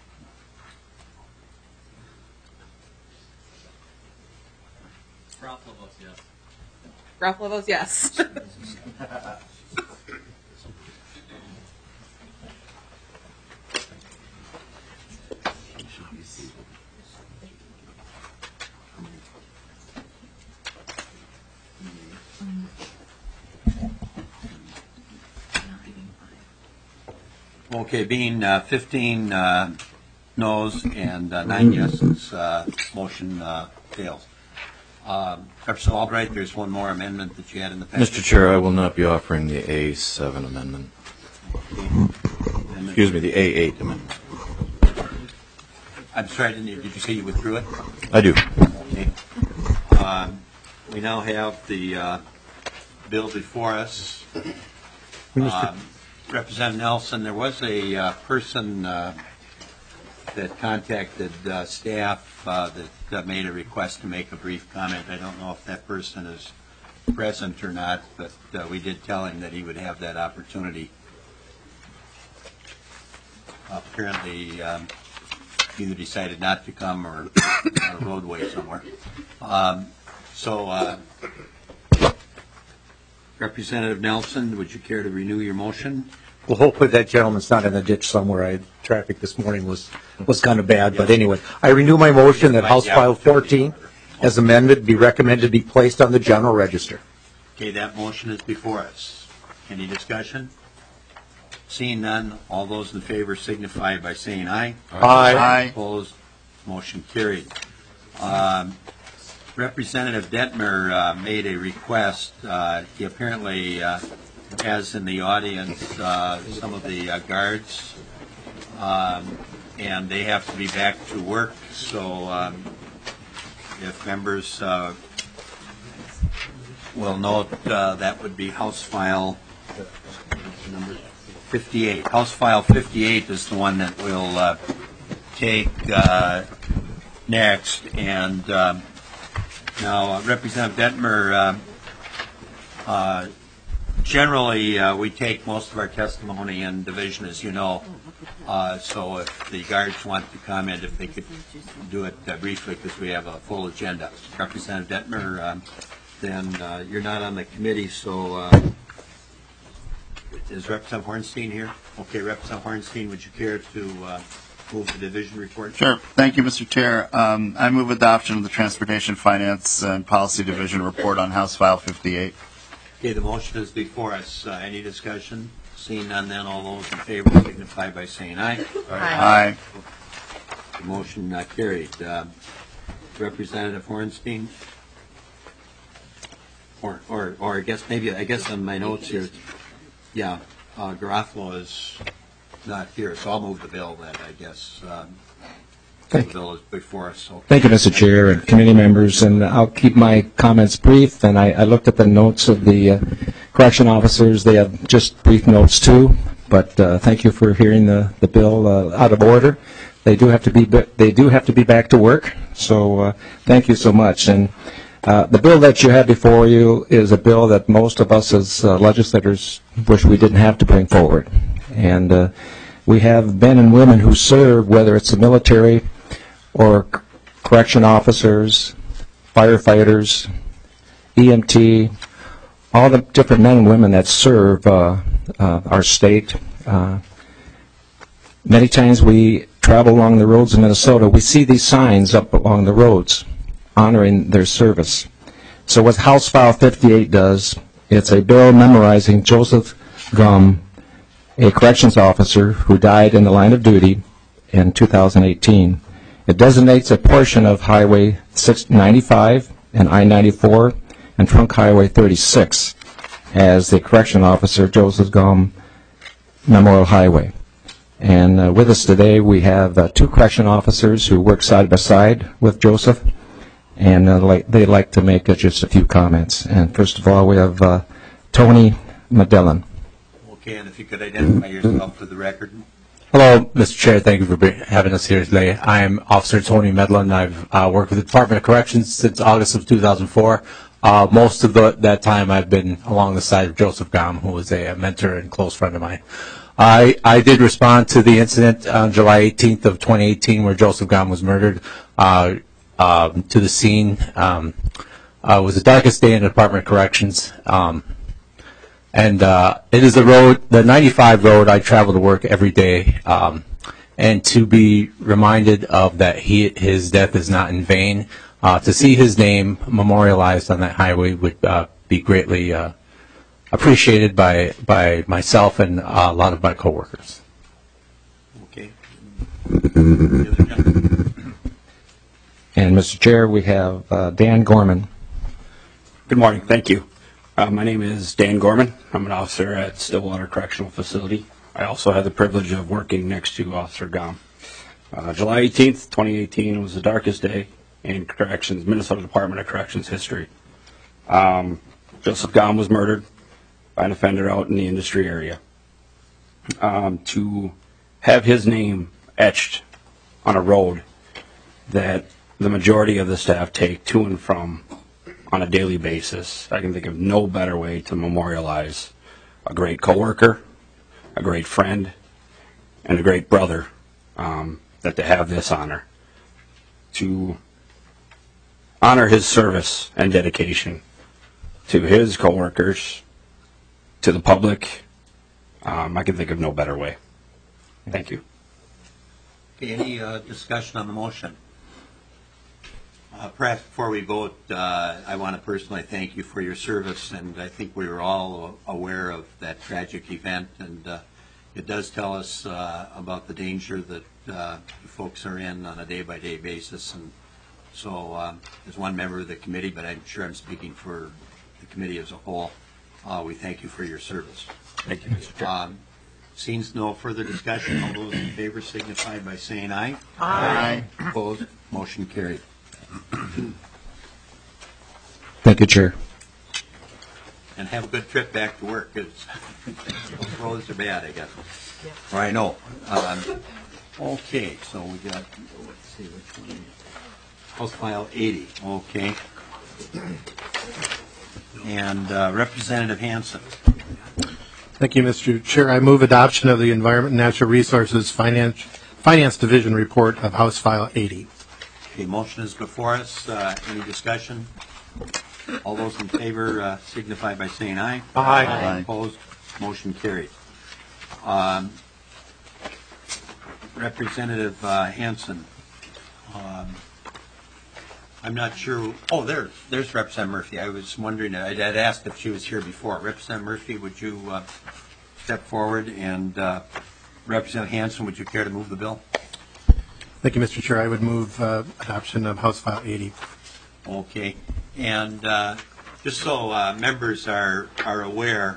Garofalo votes yes. Garofalo votes yes. Okay, being 15 noes and 9 yeses, motion fails. Representative Albright, there's one more amendment that you had in the past. Mr. Chair, I will not be offering the A7 amendment. Excuse me, the A8 amendment. I'm sorry, did you say you withdrew it? I do. Okay. We now have the bill before us. Representative Nelson, there was a person that contacted staff that made a request to make a brief comment. I don't know if that person is present or not, but we did tell him that he would have that opportunity. Apparently, either decided not to come or on a roadway somewhere. Representative Nelson, would you care to renew your motion? Well, hopefully that gentleman's not in a ditch somewhere. Traffic this morning was kind of bad, but anyway, I renew my motion that House File 14, as amended, be recommended to be placed on the general register. Okay, that motion is before us. Any discussion? Seeing none, all those in favor signify by saying aye. Aye. Opposed, motion carried. Representative Detmer made a request. He apparently has in the audience some of the guards, and they have to be back to work. So if members will note, that would be House File number 58. House File 58 is the one that we'll take next. And now, Representative Detmer, generally we take most of our testimony in division, as you know. So if the guards want to comment, if they could do it briefly, because we have a full agenda. Representative Detmer, then you're not on the committee, so is Representative Hornstein here? Okay, Representative Hornstein, would you care to move the division report? Sure. Thank you, Mr. Chair. I move adoption of the Transportation, Finance, and Policy Division report on House File 58. Okay, the motion is before us. Any discussion? Seeing none, then all those in favor signify by saying aye. Aye. The motion carried. Representative Hornstein, or I guess on my notes here, yeah, Garofalo is not here, so I'll move the bill then, I guess. The bill is before us. Okay. Thank you, Mr. Chair and committee members, and I'll keep my comments brief. And I looked at the notes of the correction officers. They have just brief notes too, but thank you for hearing the bill out of order. They do have to be back to work. So thank you so much. And the bill that you have before you is a bill that most of us as legislators wish we didn't have to bring forward. And we have men and women who serve, whether it's the military or correction officers, firefighters, EMT, all the different men and women that serve our state. Many times we travel along the roads in Minnesota, we see these signs up along the roads honoring their service. So what House File 58 does, it's a bill memorizing Joseph Gum, a corrections officer who died in the line of duty in 2018. It designates a portion of Highway 695 and I-94 and Trunk Highway 36 as the correction officer Joseph Gum Memorial Highway. And with us today we have two correction officers who work side by side with Joseph, and they'd like to make just a few comments. And first of all, we have Tony Medellin. Okay, and if you could identify yourself for the record. Hello, Mr. Chair. Thank you for having us here today. I am Officer Tony Medellin. I've worked with the Department of Corrections since August of 2004. Most of that time I've been along the side of Joseph Gum, who was a mentor and close friend of mine. I did respond to the incident on July 18th of 2018 where Joseph Gum was murdered. To the scene It was the darkest day in the Department of Corrections. And it is a road, the 95 road, I travel to work every day. And to be reminded of that his death is not in vain, to see his name memorialized on that highway would be greatly appreciated by myself and a lot of my coworkers. Okay. And Mr. Chair, we have Dan Gorman. Good morning. Thank you. My name is Dan Gorman. I'm an officer at Stillwater Correctional Facility. I also have the privilege of working next to Officer Gom. July 18th, 2018 was the darkest day in Corrections, Minnesota Department of Corrections history. Joseph Gom was murdered by an offender out in the industry area. To have his name etched on a road that the majority of the staff take to and from on a daily basis, I can think of no better way to memorialize a great coworker, a great friend, and a great brother, that to have this honor. To honor his service and dedication to his coworkers, to the public, I can think of no better way. Thank you. Okay, any discussion on the motion? Perhaps before we vote, I want to personally thank you for your service, and I think we were all aware of that tragic event, and it does tell us about the danger that folks are in on a day-by-day basis. And so as one member of the committee, but I'm sure I'm speaking for the committee as a whole, we thank you for your service. Thank you, Mr. Chair. Seems no further discussion. All those in favor signify by saying aye. Aye. Opposed? Motion carried. Thank you, Chair. And have a good trip back to work, because roads are bad, I guess. Or I know. Okay, so we got, let's see, which one? House File 80, okay. And Representative Hansen. Thank you, Mr. Chair. I move adoption of the Environment and Natural Resources Finance Division Report of House File 80. Okay, motion is before us. Any discussion? All those in favor signify by saying aye. Aye. Aye. Opposed? Motion carried. Representative Hansen. I'm not sure. Oh, there's Representative Murphy. I was wondering, I'd asked if she was here before. Representative Murphy, would you step forward? And Representative Hansen, would you care to move the bill? Thank you, Mr. Chair. I would move adoption of House File 80. Okay. And just so members are aware,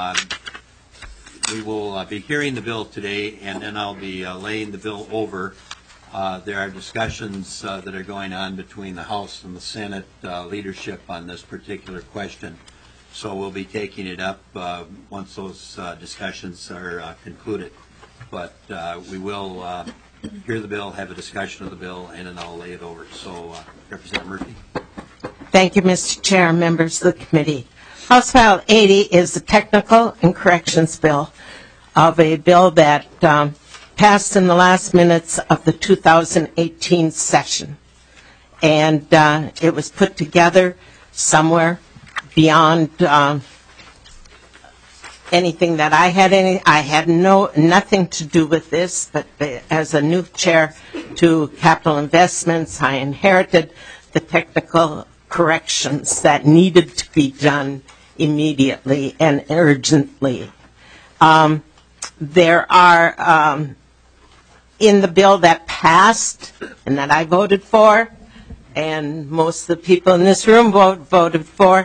we will be hearing the bill today, and then I'll be laying the bill over. There are discussions that are going on between the House and the Senate leadership on this particular question. So we'll be taking it up once those discussions are concluded. But we will hear the bill, have a discussion of the bill, and then I'll lay it over. So Representative Murphy. Thank you, Mr. Chair and members of the committee. House File 80 is the technical and corrections bill of a bill that passed in the last minutes of the 2018 session. And it was put together somewhere beyond anything that I had nothing to do with this, but as a new chair to capital investments, I inherited the technical corrections that needed to be done immediately and urgently. There are, in the bill that passed and that I voted for, and most of the people in this room voted for,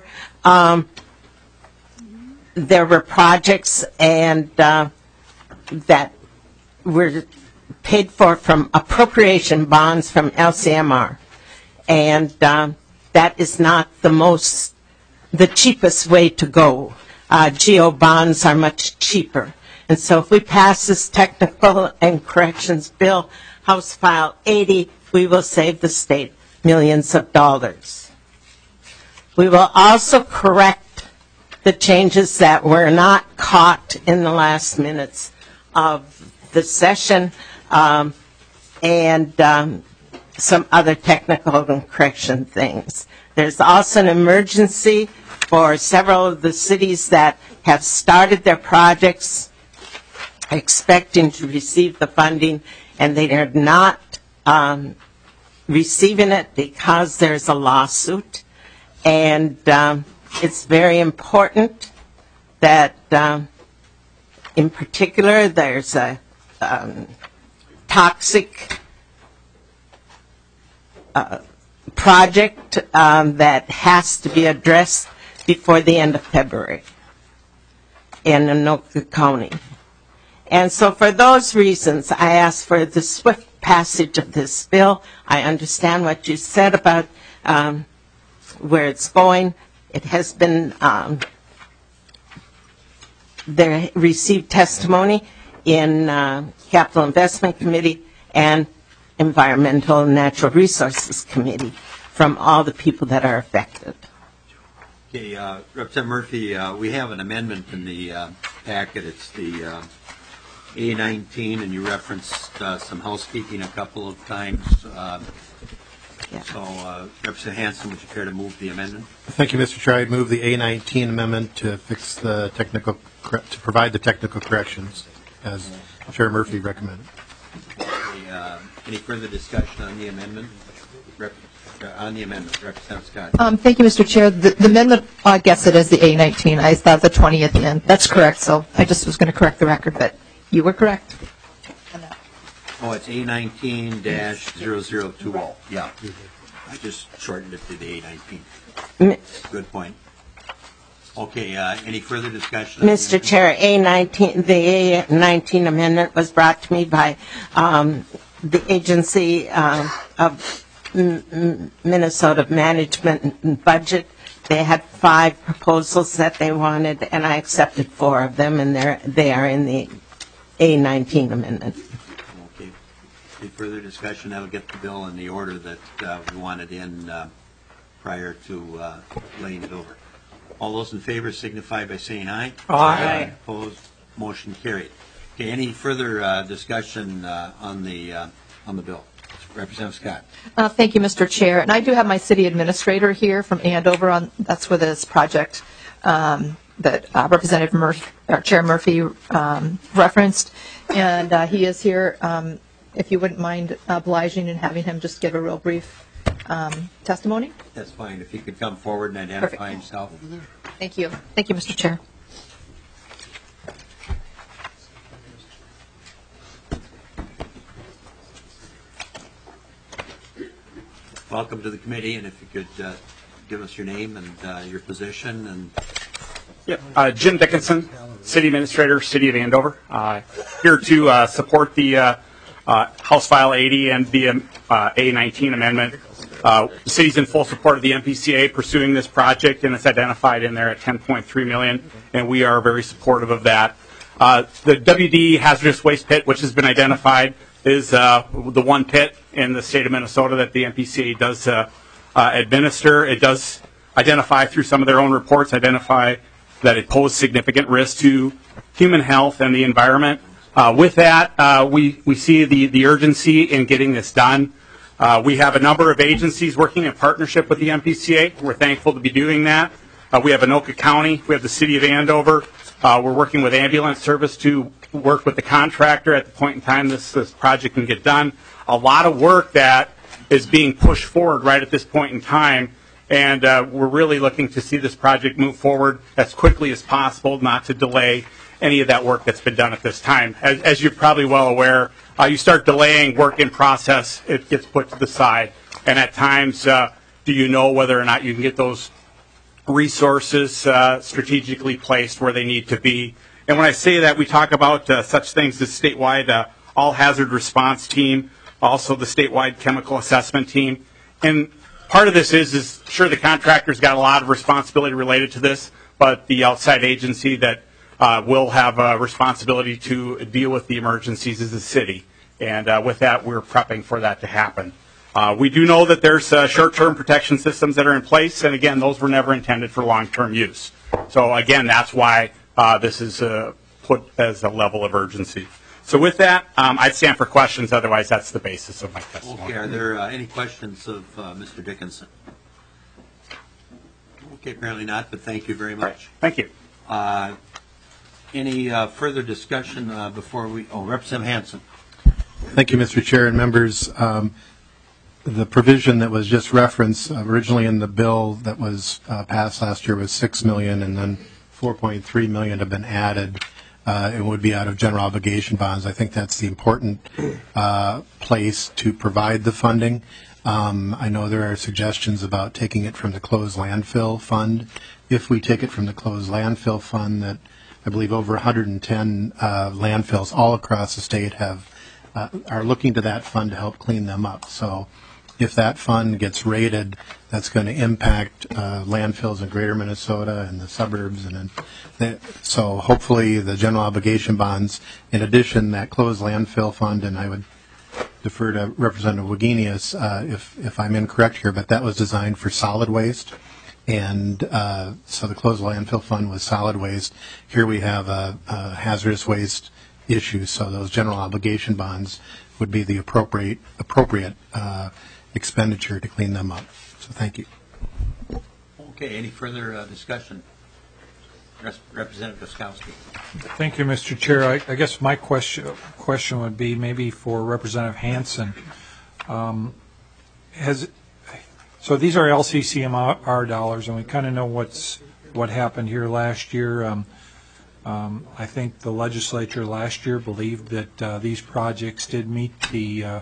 there were projects and that were paid for from appropriation bonds from LCMR. And that is not the cheapest way to go. GO bonds are much cheaper. And so if we pass this technical and corrections bill, House File 80, we will save the state millions of dollars. We will also correct the changes that were not caught in the last minutes of the session and some other technical and correction things There's also an emergency for several of the cities that have started their projects expecting to receive the funding, and they are not receiving it because there's a lawsuit. And it's very important that, in particular, there's a toxic project that has to be addressed before the end of February in Anoka County. And so for those reasons, I ask for the swift passage of this bill. I understand what you said about where it's going. It has been, they received testimony in Capital Investment Committee and Environmental and Natural Resources Committee from all the people that are affected. Okay, Representative Murphy, we have an amendment in the packet. It's the A19, and you referenced some housekeeping a couple of times. So, Representative Hansen, would you care to move the amendment? Thank you, Mr. Chair. I move the A19 amendment to fix the technical, to provide the technical corrections as Chair Murphy recommended. Okay, any further discussion on the amendment? Representative Scott. Thank you, Mr. Chair. The amendment gets it as the A19. I thought the 20 at the end. That's correct. So I just was going to correct the record, but you were correct. Oh, it's A19-0020. Yeah. I just shortened it to the A19. Good point. Okay, any further discussion? Mr. Chair, A19, the A19 amendment was brought to me by the Agency of Minnesota Management and Budget. They had 5 proposals that they wanted, and I accepted 4 of them, and they are in the A19 amendment. Okay. Any further discussion? That'll get the bill in the order that we wanted in prior to laying it over. All those in favor signify by saying aye. Aye. Opposed? Motion carried. Okay. Any further discussion on the bill? Representative Scott. Thank you, Mr. Chair. And I do have my city administrator here from Andover. That's with this project that Representative Murphy, or Chair Murphy referenced. And he is here. If you wouldn't mind obliging and having him just give a real brief testimony. That's fine. If he could come forward and identify himself. Thank you. Thank you, Mr. Chair. Welcome to the committee, and if you could give us your name and your position. And Jim Dickinson, City Administrator, City of Andover. Here to support the House File 80 and the A19 amendment. The city's in full support of the MPCA pursuing this project, and it's identified in there at $10.3 million, and we are very supportive of that. The WD hazardous waste pit, which has been identified, is the one pit in the state of Minnesota that the MPCA does administer. It does identify through some of their own reports, identify that it poses significant risk to human health and the environment. With that, we see the urgency in getting this done. We have a number of agencies working in partnership with the MPCA. We're thankful to be doing that. We have Anoka County. We have the City of Andover. We're working with ambulance service to work with the contractor at the point in time this project can get done. A lot of work that is being pushed forward right at this point in time, and we're really looking to see this project move forward as quickly as possible, not to delay any of that work that's been done at this time. As you're probably well aware, you start delaying work in process, it gets put to the side, and at times, do you know whether or not you can get those resources strategically placed where they need to be? And when I say that, we talk about such things as statewide all-hazard response team, also the statewide chemical assessment team. And part of this is sure, the contractor's got a lot of responsibility related to this, but the outside agency that will have a responsibility to deal with the emergencies is the city. And with that, we're prepping for that to happen. We do know that there's short-term protection systems that are in place, and again, those were never intended for long-term use. So again, that's why this is put as a level of urgency. So with that, I'd stand for questions. Otherwise, that's the basis of my testimony. Okay. Are there any questions of Mr. Dickinson? Okay, apparently not, but thank you very much. Thank you. Any further discussion before we, Representative Hansen. Thank you, Mr. Chair and members. The provision that was just referenced originally in the bill that was passed last year was $6 million, and then $4.3 million have been added. It would be out of general obligation bonds. I think that's the important place to provide the funding. I know there are suggestions about taking it from the closed landfill fund. If we take it from the closed landfill fund, that I believe over 110 landfills all across the state are looking to that fund to help clean them up. So if that fund gets raided, that's going to impact landfills in greater Minnesota and the suburbs. So hopefully the general obligation bonds, in addition, that closed landfill fund, and I would defer to Representative Wagenius if I'm incorrect here, but that was designed for solid waste. And so the closed landfill fund was solid waste. Here we have a hazardous waste issue, so those general obligation bonds would be the appropriate expenditure to clean them up. So thank you. Okay, any further discussion? Representative Guskowski. Thank you, Mr. Chair. I guess my question would be maybe for Representative Hansen. So these are LCCMR dollars, and we kind of know what happened here last year. I think the legislature last year believed that these projects did meet the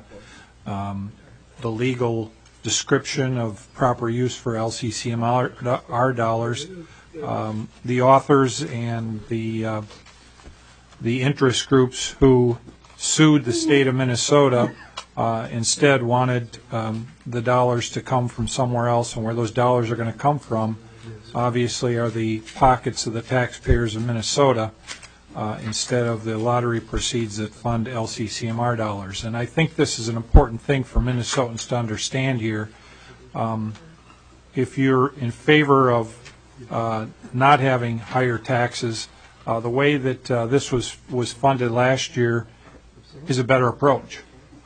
legal description of proper use for LCCMR dollars. The authors and the interest groups who sued the state of Minnesota instead wanted the dollars to come from somewhere else, and where those dollars are going to come from obviously are the pockets of the taxpayers of Minnesota instead of the lottery proceeds that fund LCCMR dollars. And I think this is an important thing for Minnesotans to understand here. If you're in favor of not having higher taxes, the way that this was funded last year is a better approach.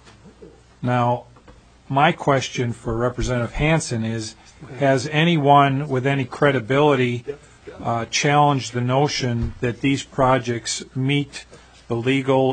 Now, my question for Representative Hansen is, has anyone with any credibility challenged the notion that these projects meet the legal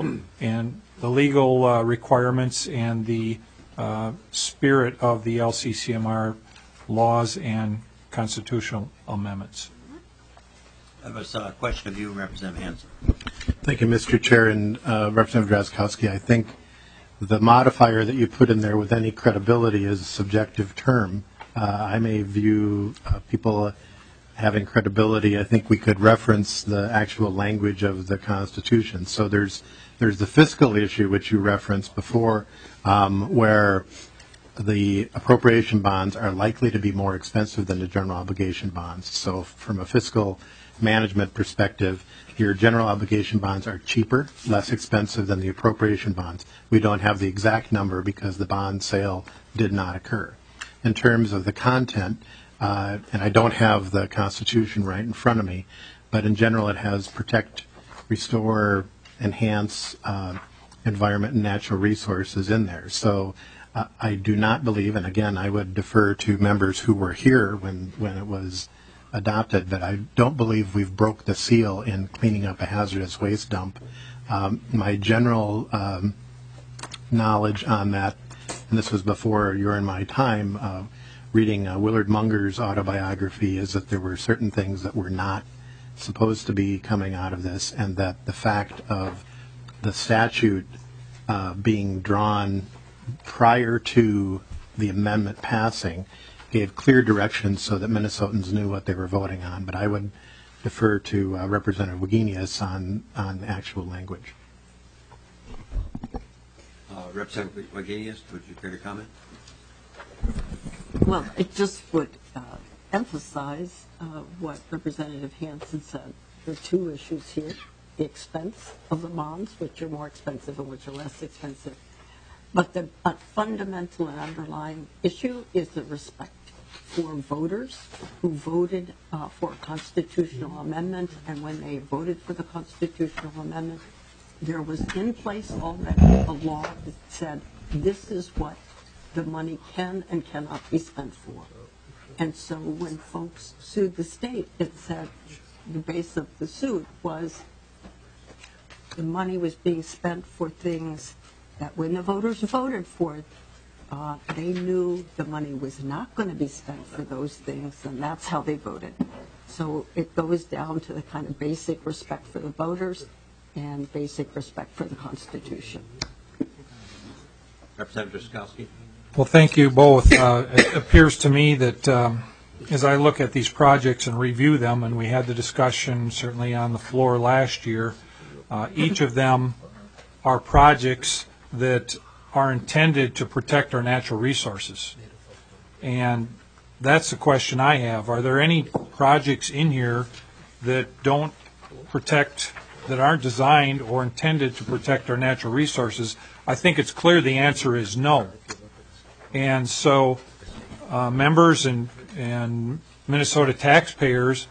requirements and the spirit of the LCCMR laws and constitutional amendments? That was a question of you, Representative Hansen. Thank you, Mr. Chair, and Representative Guskowski. I think the modifier that you put in there with any credibility is a subjective term. I may view people having credibility. I think we could reference the actual language of the Constitution. So there's the fiscal issue, which you referenced before, where the appropriation bonds are likely to be more expensive than the general obligation bonds. So from a fiscal management perspective, your general obligation bonds are cheaper, less expensive than the appropriation bonds. We don't have the exact number because the bond sale did not occur. In terms of the content, and I don't have the Constitution right in front of me, but in general it has protect, restore, enhance environment and natural resources in there. So I do not believe, and again I would defer to members who were here when it was adopted, but I don't believe we've broke the seal in cleaning up a hazardous waste dump. My general knowledge on that, and this was before you were in my time, reading Willard Munger's autobiography, is that there were certain things that were not supposed to be coming out of this, and that the fact of the statute being drawn prior to the amendment passing gave clear direction so that Minnesotans knew what they were voting on. But I would defer to Representative Wagenius on the actual language. Representative Wagenius, would you care to comment? Well, it just would emphasize what Representative Hansen said. There are two issues here: the expense of the bonds, which are more expensive and which are less expensive. But the fundamental and underlying issue is the respect for voters who voted for a constitutional amendment, and when they voted for the constitutional amendment, there was in place already a law that said this is what the money can and cannot be spent for. And so when folks sued the state, it said the base of the suit was the money was being spent for things that when the voters voted for it, they knew the money was not going to be spent for those things, and that's how they voted. So it goes down to the kind of basic respect for the voters and basic respect for the Constitution. Representative Drazkowski. Well, thank you both. It appears to me that as I look at these projects and review them, and we had the discussion certainly on the floor last year, each of them are projects that are intended to protect our natural resources. And that's the question I have. Are there any projects in here that don't protect, that aren't designed or intended to protect our natural resources? I think it's clear the answer is no. And so members and Minnesota taxpayers,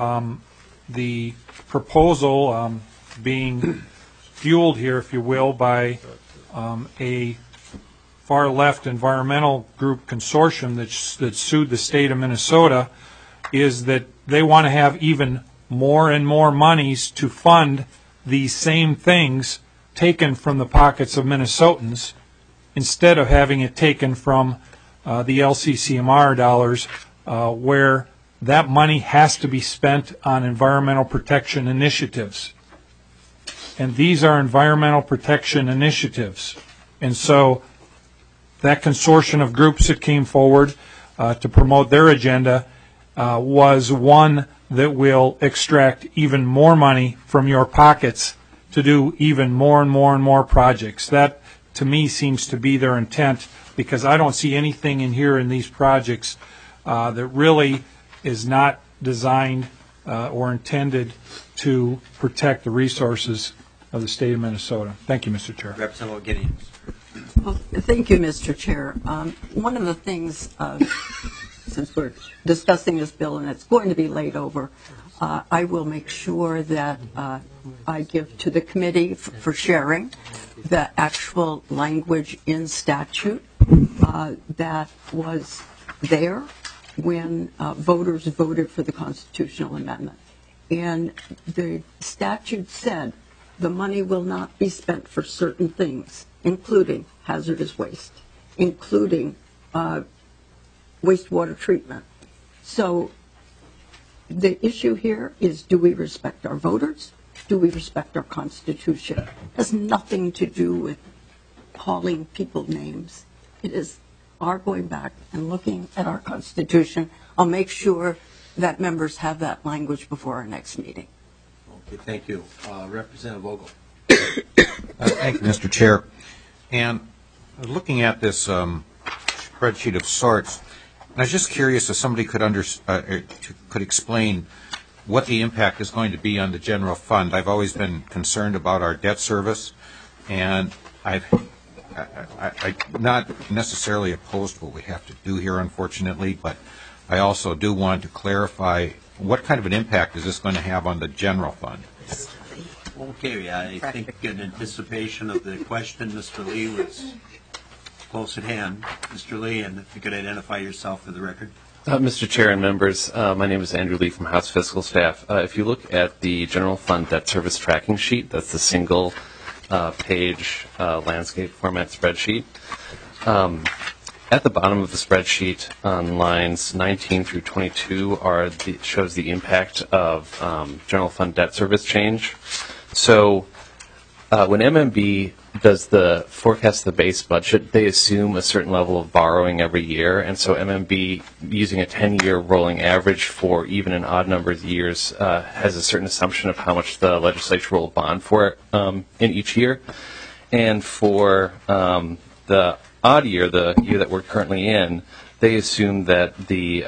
the proposal being fueled here, if you will, by a far-left environmental group consortium that sued the state of Minnesota, is that they want to have even more and more monies to fund these same things taken from the pockets of Minnesotans instead of having it taken from the LCCMR dollars, where that money has to be spent on environmental protection initiatives. And these are environmental protection initiatives. And so that consortium of groups that came forward to promote their agenda was one that will extract even more money from your pockets to do even more and more and more projects. That, to me, seems to be their intent, because I don't see anything in here in these projects that really is not designed or intended to protect the resources of the state of Minnesota. Thank you, Mr. Chair. Representative Gideon. Well, thank you, Mr. Chair. One of the things, since we're discussing this bill and it's going to be laid over, I will make sure that I give to the committee for sharing the actual language in statute that was there when voters voted for the constitutional amendment. And the statute said the money will not be spent for certain things, including hazardous waste, including wastewater treatment. So the issue here is, do we respect our voters? Do we respect our Constitution? It has nothing to do with calling people names. It is our going back and looking at our Constitution. I'll make sure that members have that language before our next meeting. Okay, thank you. Representative Vogel. Thank you, Mr. Chair. And looking at this spreadsheet of sorts, I was just curious if somebody could explain what the impact is going to be on the general fund. I've always been concerned about our debt service, and I'm not necessarily opposed to what we have to do here, unfortunately, but I also do want to clarify what kind of an impact is this going to have on the general fund? Okay, I think in anticipation of the question, Mr. Lee was close at hand. Mr. Lee, and if you could identify yourself for the record. Mr. Chair and members, my name is Andrew Lee from House Fiscal Staff. If you look at the general fund debt service tracking sheet, that's the single page landscape format spreadsheet. At the bottom of the spreadsheet on lines 19 through 22 shows the impact of general fund debt service change. So when MMB does the forecast the base budget, they assume a certain level of borrowing every year, and so MMB, using a 10-year rolling average for even and odd numbers of years, has a certain assumption of how much the legislature will bond for in each year. And for the odd year, the year that we're currently in, they assume that the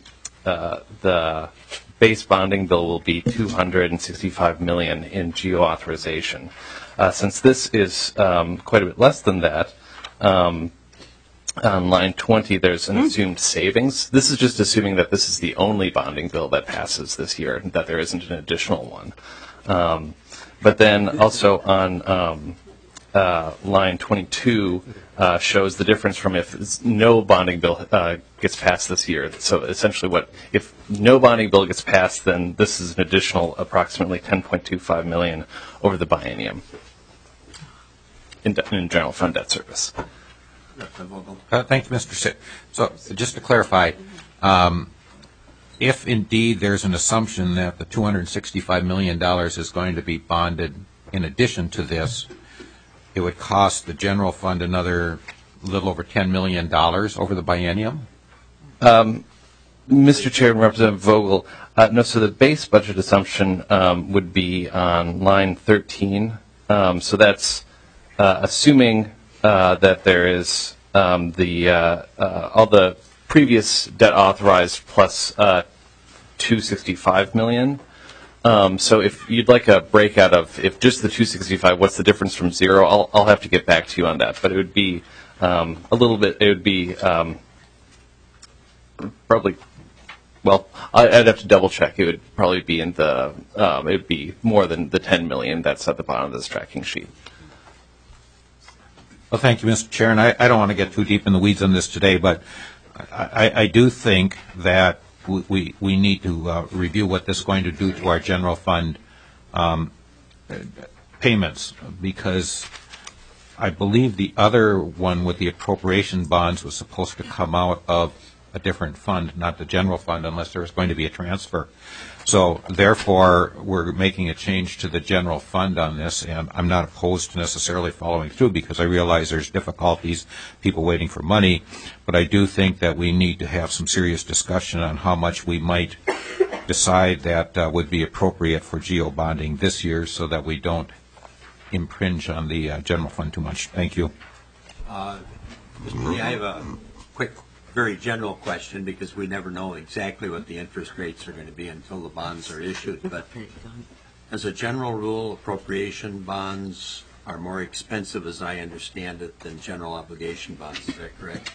base bonding bill will be $265 million in GO authorization. Since this is quite a bit less than that, on line 20 there's an assumed savings. This is just assuming that this is the only bonding bill that passes this year, that there isn't an additional one. But then also on line 22 shows the difference from if no bonding bill gets passed this year. So essentially, if no bonding bill gets passed, then this is an additional approximately $10.25 million over the biennium in general fund debt service. Thank you, Mr. Sitt. So just to clarify, if indeed there's an assumption that the $265 million is going to be bonded in addition to this, it would cost the general fund another little over $10 million over the biennium? Mr. Chair and Representative Vogel, no, so the base budget assumption would be on line 13. So that's assuming that there is all the previous debt authorized plus $265 million. So if you'd like a breakout of if just the 265, what's the difference from zero? I'll have to get back to you on that. But it would be a little bit. It would be probably. Well, I'd have to double check. It would probably be in the. It would be more than the 10 million that's at the bottom of this tracking sheet. Well, thank you, Mr. Chair. And I don't want to get too deep in the weeds on this today, but I do think that we need to review what this is going to do to our general fund payments, because I believe the other one with the appropriation bonds was supposed to come out of a different fund, not the general fund, unless there was going to be a transfer. So therefore, we're making a change to the general fund on this, and I'm not opposed to necessarily following through because I realize there's difficulties, people waiting for money, but I do think that we need to have some serious discussion on how much we might decide that would be appropriate for geo bonding this year so that we don't impinge on the general fund too much. Thank you. Mr. Lee, I have a quick, very general question because we never know exactly what the interest rates are going to be until the bonds are issued. But as a general rule, appropriation bonds are more expensive, as I understand it, than general obligation bonds. Is that correct?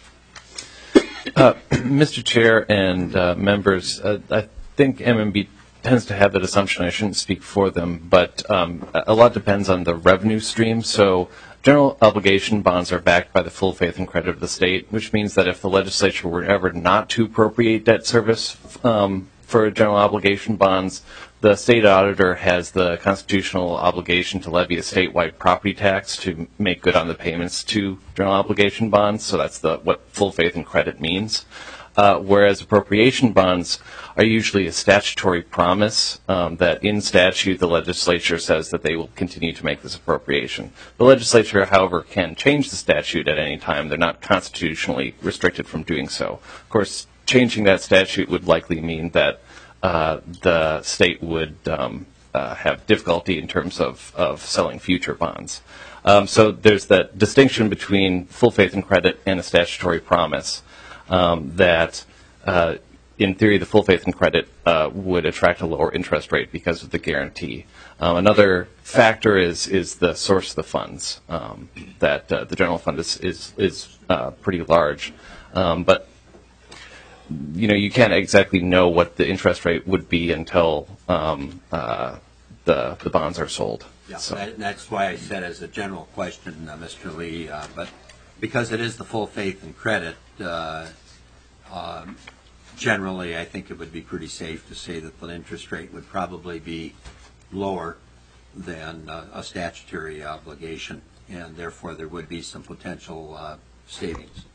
Mr. Chair and members, I think MMB tends to have that assumption. I shouldn't speak for them, but a lot depends on the revenue stream. So general obligation bonds are backed by the full faith and credit of the state, which means that if the legislature were ever not to appropriate debt service for general obligation bonds, the state auditor has the constitutional obligation to levy a statewide property tax to make good on the payments to general obligation bonds. So that's what full faith and credit means. Whereas appropriation bonds are usually a statutory promise that in statute the legislature says that they will continue to make this appropriation. The legislature, however, can change the statute at any time. They're not constitutionally restricted from doing so. Of course, changing that statute would likely mean that the state would have difficulty in terms of selling future bonds. So there's that distinction between full faith and credit and a statutory promise. That in theory the full faith and credit would attract a lower interest rate because of the guarantee. Another factor is the source of the funds, that the general fund is pretty large. But you can't exactly know what the interest rate would be until the bonds are sold. Yeah, so that's why I said as a general question, Mr. Lee, but because it is the full faith and credit, generally I think it would be pretty safe to say that the interest rate would probably be lower than a statutory obligation, and therefore there would be some potential savings.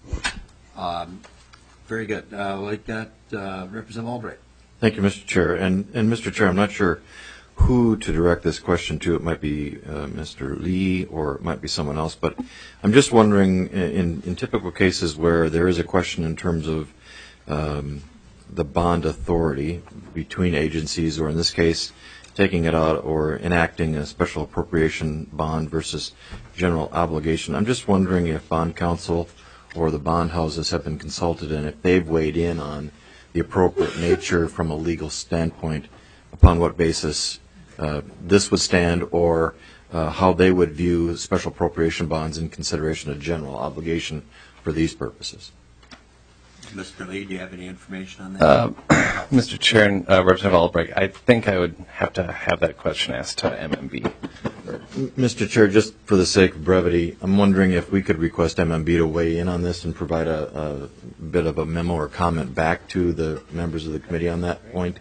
Very good. We've got Representative Albright. Thank you, Mr. Chair. And Mr. Chair, I'm not sure who to direct this question to. It might be Mr. Lee or it might be someone else. But I'm just wondering, in typical cases where there is a question in terms of the bond authority between agencies, or in this case, taking it out or enacting a special appropriation bond versus general obligation, I'm just wondering if bond counsel or the bond houses have been consulted and if they've weighed in on the appropriate nature from a legal standpoint, upon what basis this would stand, or how they would view special appropriation bonds in consideration of general obligation for these purposes. Mr. Lee, do you have any information on that? Mr. Chair and Representative Albright, I think I would have to have that question asked to MMB. Mr. Chair, just for the sake of brevity, I'm wondering if we could request MMB to weigh in on this and provide a bit of a memo or comment back to the members of the committee on that point.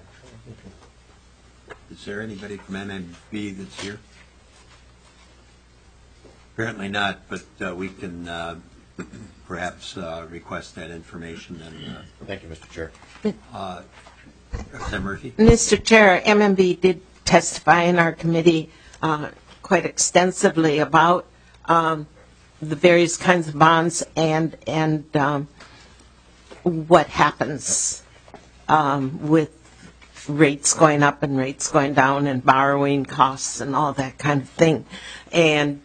Is there anybody from MMB that's here? Apparently not, but we can perhaps request that information. And, thank you, Mr. Chair. Representative Murphy? Mr. Chair, MMB did testify in our committee quite extensively about the various kinds of bonds and what happens with rates going up and rates going down and borrowing costs and all that kind of thing. And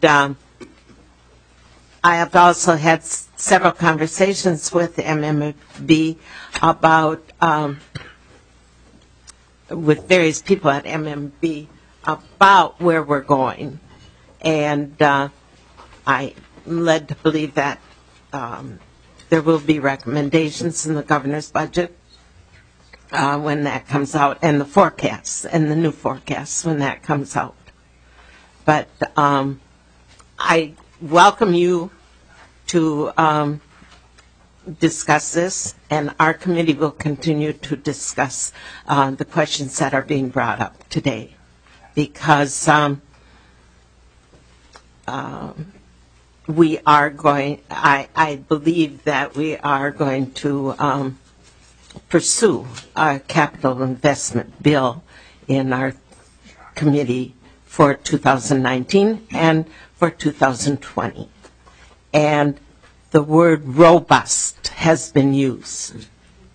I have also had several conversations with MMB about, with various people at MMB about where we're going. And I'm led to believe that there will be recommendations in the governor's budget when that comes out, and the forecasts, and the new forecasts when that comes out. But I welcome you to discuss this, and our committee will continue to discuss the questions that are being brought up today, because we are going, I believe that we are going to pursue a capital investment bill in our committee for 2019 and for 2020. And the word robust has been used.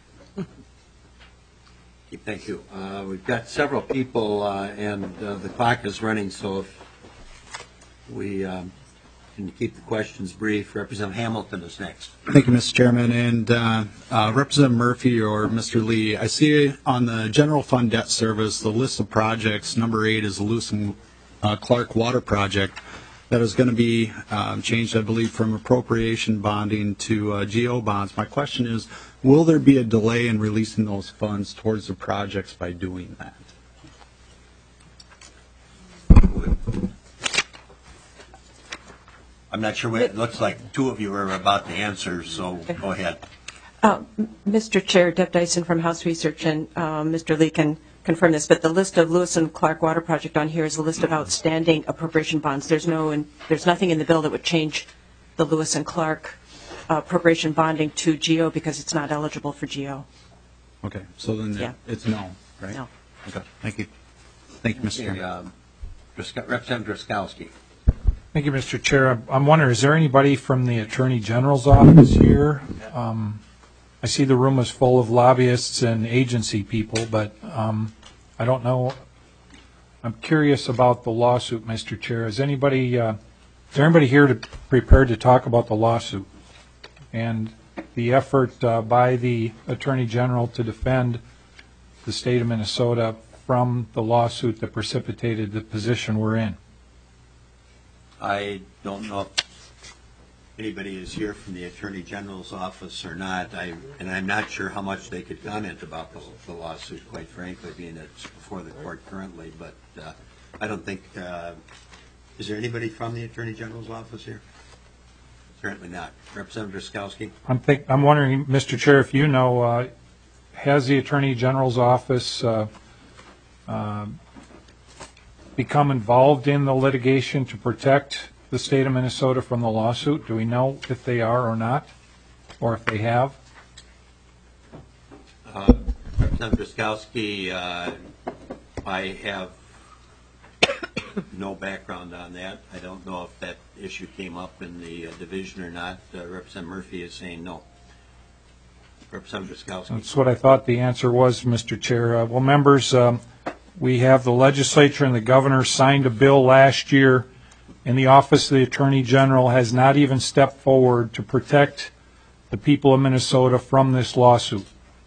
Thank you. We've got several people, and the clock is running, so if we can keep the questions brief. Representative Hamilton is next. Thank you, Mr. Chairman. And Representative Murphy or Mr. Lee, I see on the general fund debt service, the list of projects, number 8 is the Lewis and Clark Water Project. That is going to be changed, I believe, from appropriation bonding to GO bonds. My question is, will there be a delay in releasing those funds towards the projects by doing that? I'm not sure what it looks like. Two of you are about to answer, so go ahead. Mr. Chair, Deb Dyson from House Research, and Mr. Lee can confirm this, but the list of Lewis and Clark Water Project on here is a list of outstanding appropriation bonds. There's nothing in the bill that would change the Lewis and Clark appropriation bonding to GO because it's not eligible for GO. Okay, so then it's no, right? No. Okay, thank you. Thank you, Mr. Chairman. Representative Drazkowski. Thank you, Mr. Chair. I'm wondering, is there anybody from the Attorney General's office here? I see the room is full of lobbyists and agency people, but I don't know. I'm curious about the lawsuit, Mr. Chair. Is there anybody here prepared to talk about the lawsuit and the effort by the Attorney General to defend the state of Minnesota from the lawsuit that precipitated the position we're in? I don't know if anybody is here from the Attorney General's office or not, and I'm not sure how much they could comment about the lawsuit, quite frankly, being it's before the court currently, but I don't think, is there anybody from the Attorney General's office here? Certainly not. Representative Drazkowski? I'm wondering, Mr. Chair, if you know, has the Attorney General's office become involved in the litigation to protect the state of Minnesota from the lawsuit? Do we know if they are or not, or if they have? Representative Drazkowski, I have no background on that. I don't know if that issue came up in the division or not. Representative Murphy is saying no. Representative Drazkowski? That's what I thought the answer was, Mr. Chair. Well, members, we have the legislature and the governor signed a bill last year, and the Office of the Attorney General has not even stepped forward to protect the people of Minnesota from this lawsuit.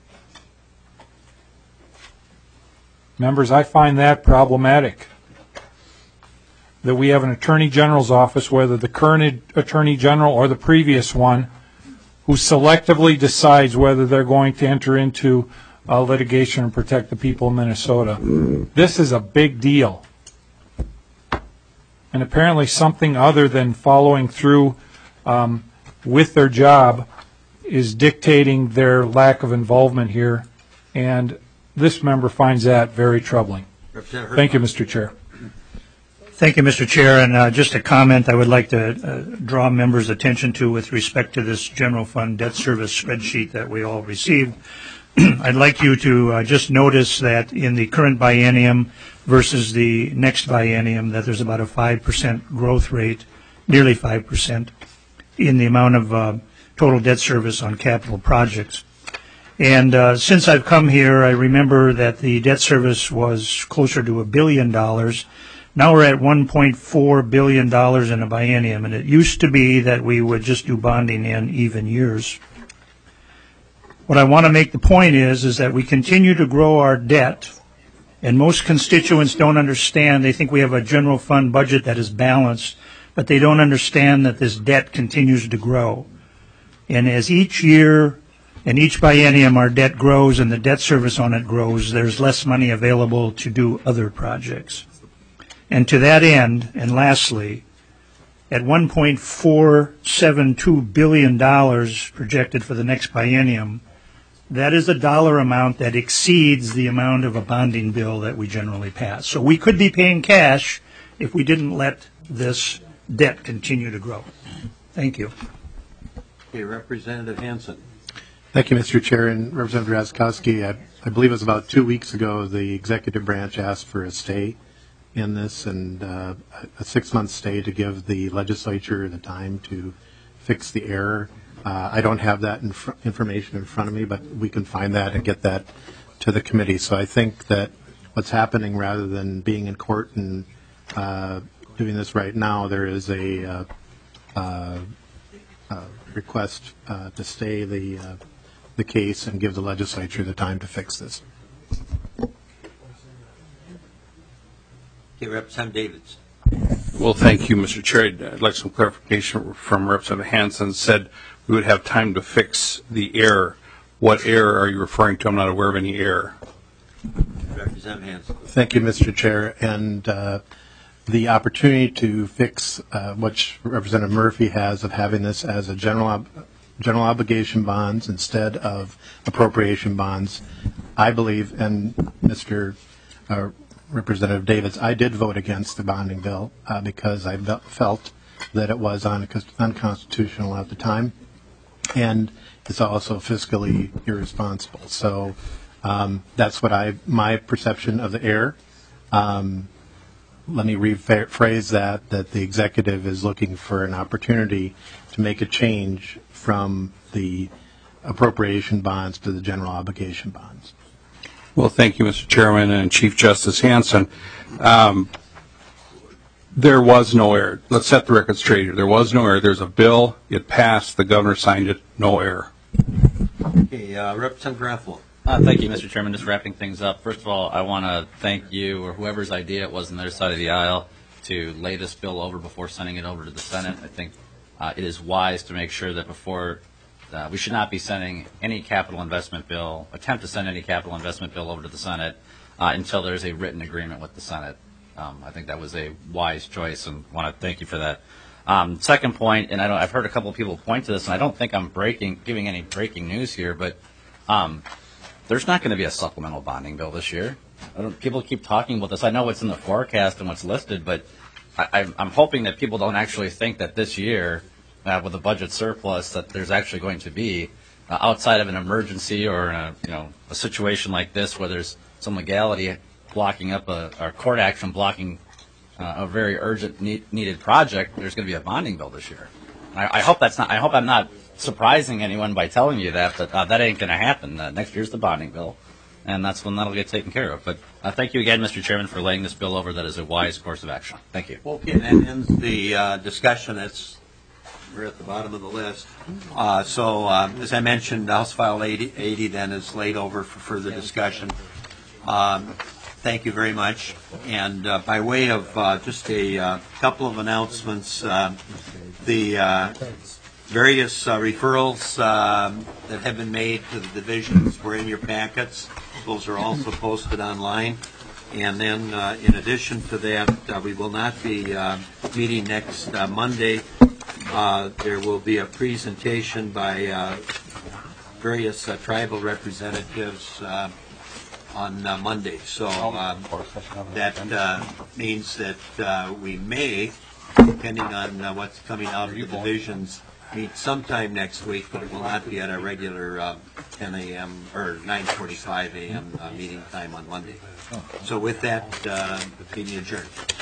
Members, I find that problematic, that we have an Attorney General's office, whether the current Attorney General or the previous one, who selectively decides whether they're going to enter into litigation and protect the people of Minnesota. This is a big deal. and apparently something other than following through with their job is dictating their lack of involvement here, and this member finds that very troubling. Thank you, Mr. Chair. Thank you, Mr. Chair. And just a comment I would like to draw members' attention to with respect to this general fund debt service spreadsheet that we all received. I'd like you to just notice that in the current biennium versus the next biennium that there's about a 5% growth rate, nearly 5%, in the amount of total debt service on capital projects. And since I've come here, I remember that the debt service was closer to $1 billion. Now we're at $1.4 billion in a biennium, and it used to be that we would just do bonding in even years. What I want to make the point is that we continue to grow our debt, and most constituents don't understand. They think we have a general fund budget that is balanced, but they don't understand that this debt continues to grow. And as each year and each biennium our debt grows and the debt service on it grows, there's less money available to do other projects. And to that end, and lastly, at $1.472 billion projected for the next biennium, that is a dollar amount that exceeds the amount of a bonding bill that we generally pass. So we could be paying cash if we didn't let this debt continue to grow. Thank you. Okay, Representative Hansen. Thank you, Mr. Chair. And Representative Drazkowski, I believe it was about 2 weeks ago the executive branch asked for a stay in this and a 6-month stay to give the legislature the time to fix the error. I don't have that information in front of me, but we can find that and get that to the committee. So I think that what's happening, rather than being in court and doing this right now, there is a request to stay the case and give the legislature the time to fix this. Okay, Representative Davids. Well, thank you, Mr. Chair. I'd like some clarification from Representative Hansen. Said we would have time to fix the error. What error are you referring to? I'm not aware of any error. Representative Hansen. Thank you, Mr. Chair. And the opportunity to fix what Representative Murphy has of having this as a general obligation bonds instead of appropriation bonds, I believe, and Mr. Representative Davids, I did vote against the bonding bill because I felt that it was unconstitutional at the time, and it's also fiscally irresponsible. So that's what my perception of the error. Let me rephrase that the executive is looking for an opportunity to make a change from the appropriation bonds to the general obligation bonds. Well, thank you, Mr. Chairman and Chief Justice Hansen. There was no error. Let's set the record straight here. There was no error. There's a bill. It passed. The governor signed it. No error. Okay, Representative Graffel. Thank you, Mr. Chairman. Just wrapping things up. First of all, I want to thank you or whoever's idea it was on their side of the aisle to lay this bill over before sending it over to the Senate. I think it is wise to make sure that before we should not be sending any capital investment bill, attempt to send any capital investment bill over to the Senate until there's a written agreement with the Senate. I think that was a wise choice, and want to thank you for that. Second point, and I've heard a couple of people point to this, and I don't think I'm giving any breaking news here, but there's not going to be a supplemental bonding bill this year. People keep talking about this. I know what's in the forecast and what's listed, but I'm hoping that people don't actually think that this year, with a budget surplus, that there's actually going to be, outside of an emergency or a situation like this where there's some legality blocking up or court action blocking a very urgent needed project, there's going to be a bonding bill this year. I hope I'm not surprising anyone by telling you that, but that ain't going to happen. Next year's the bonding bill, and that's when that'll get taken care of. But thank you again, Mr. Chairman, for laying this bill over. That is a wise course of action. Thank you. Okay, that ends the discussion. We're at the bottom of the list. So, as I mentioned, House File 80 then is laid over for further discussion. Thank you very much. And by way of just a couple of announcements, the various referrals that have been made to the divisions were in your packets. Those are also posted online. And then in addition to that, we will not be meeting next Monday. There will be a presentation by various tribal representatives on Monday. So that means that we may, depending on what's coming out of the divisions, meet sometime next week, but it will not be at our regular 10 a.m. or 9:45 a.m. Meeting time on Monday. So with that, meeting adjourned.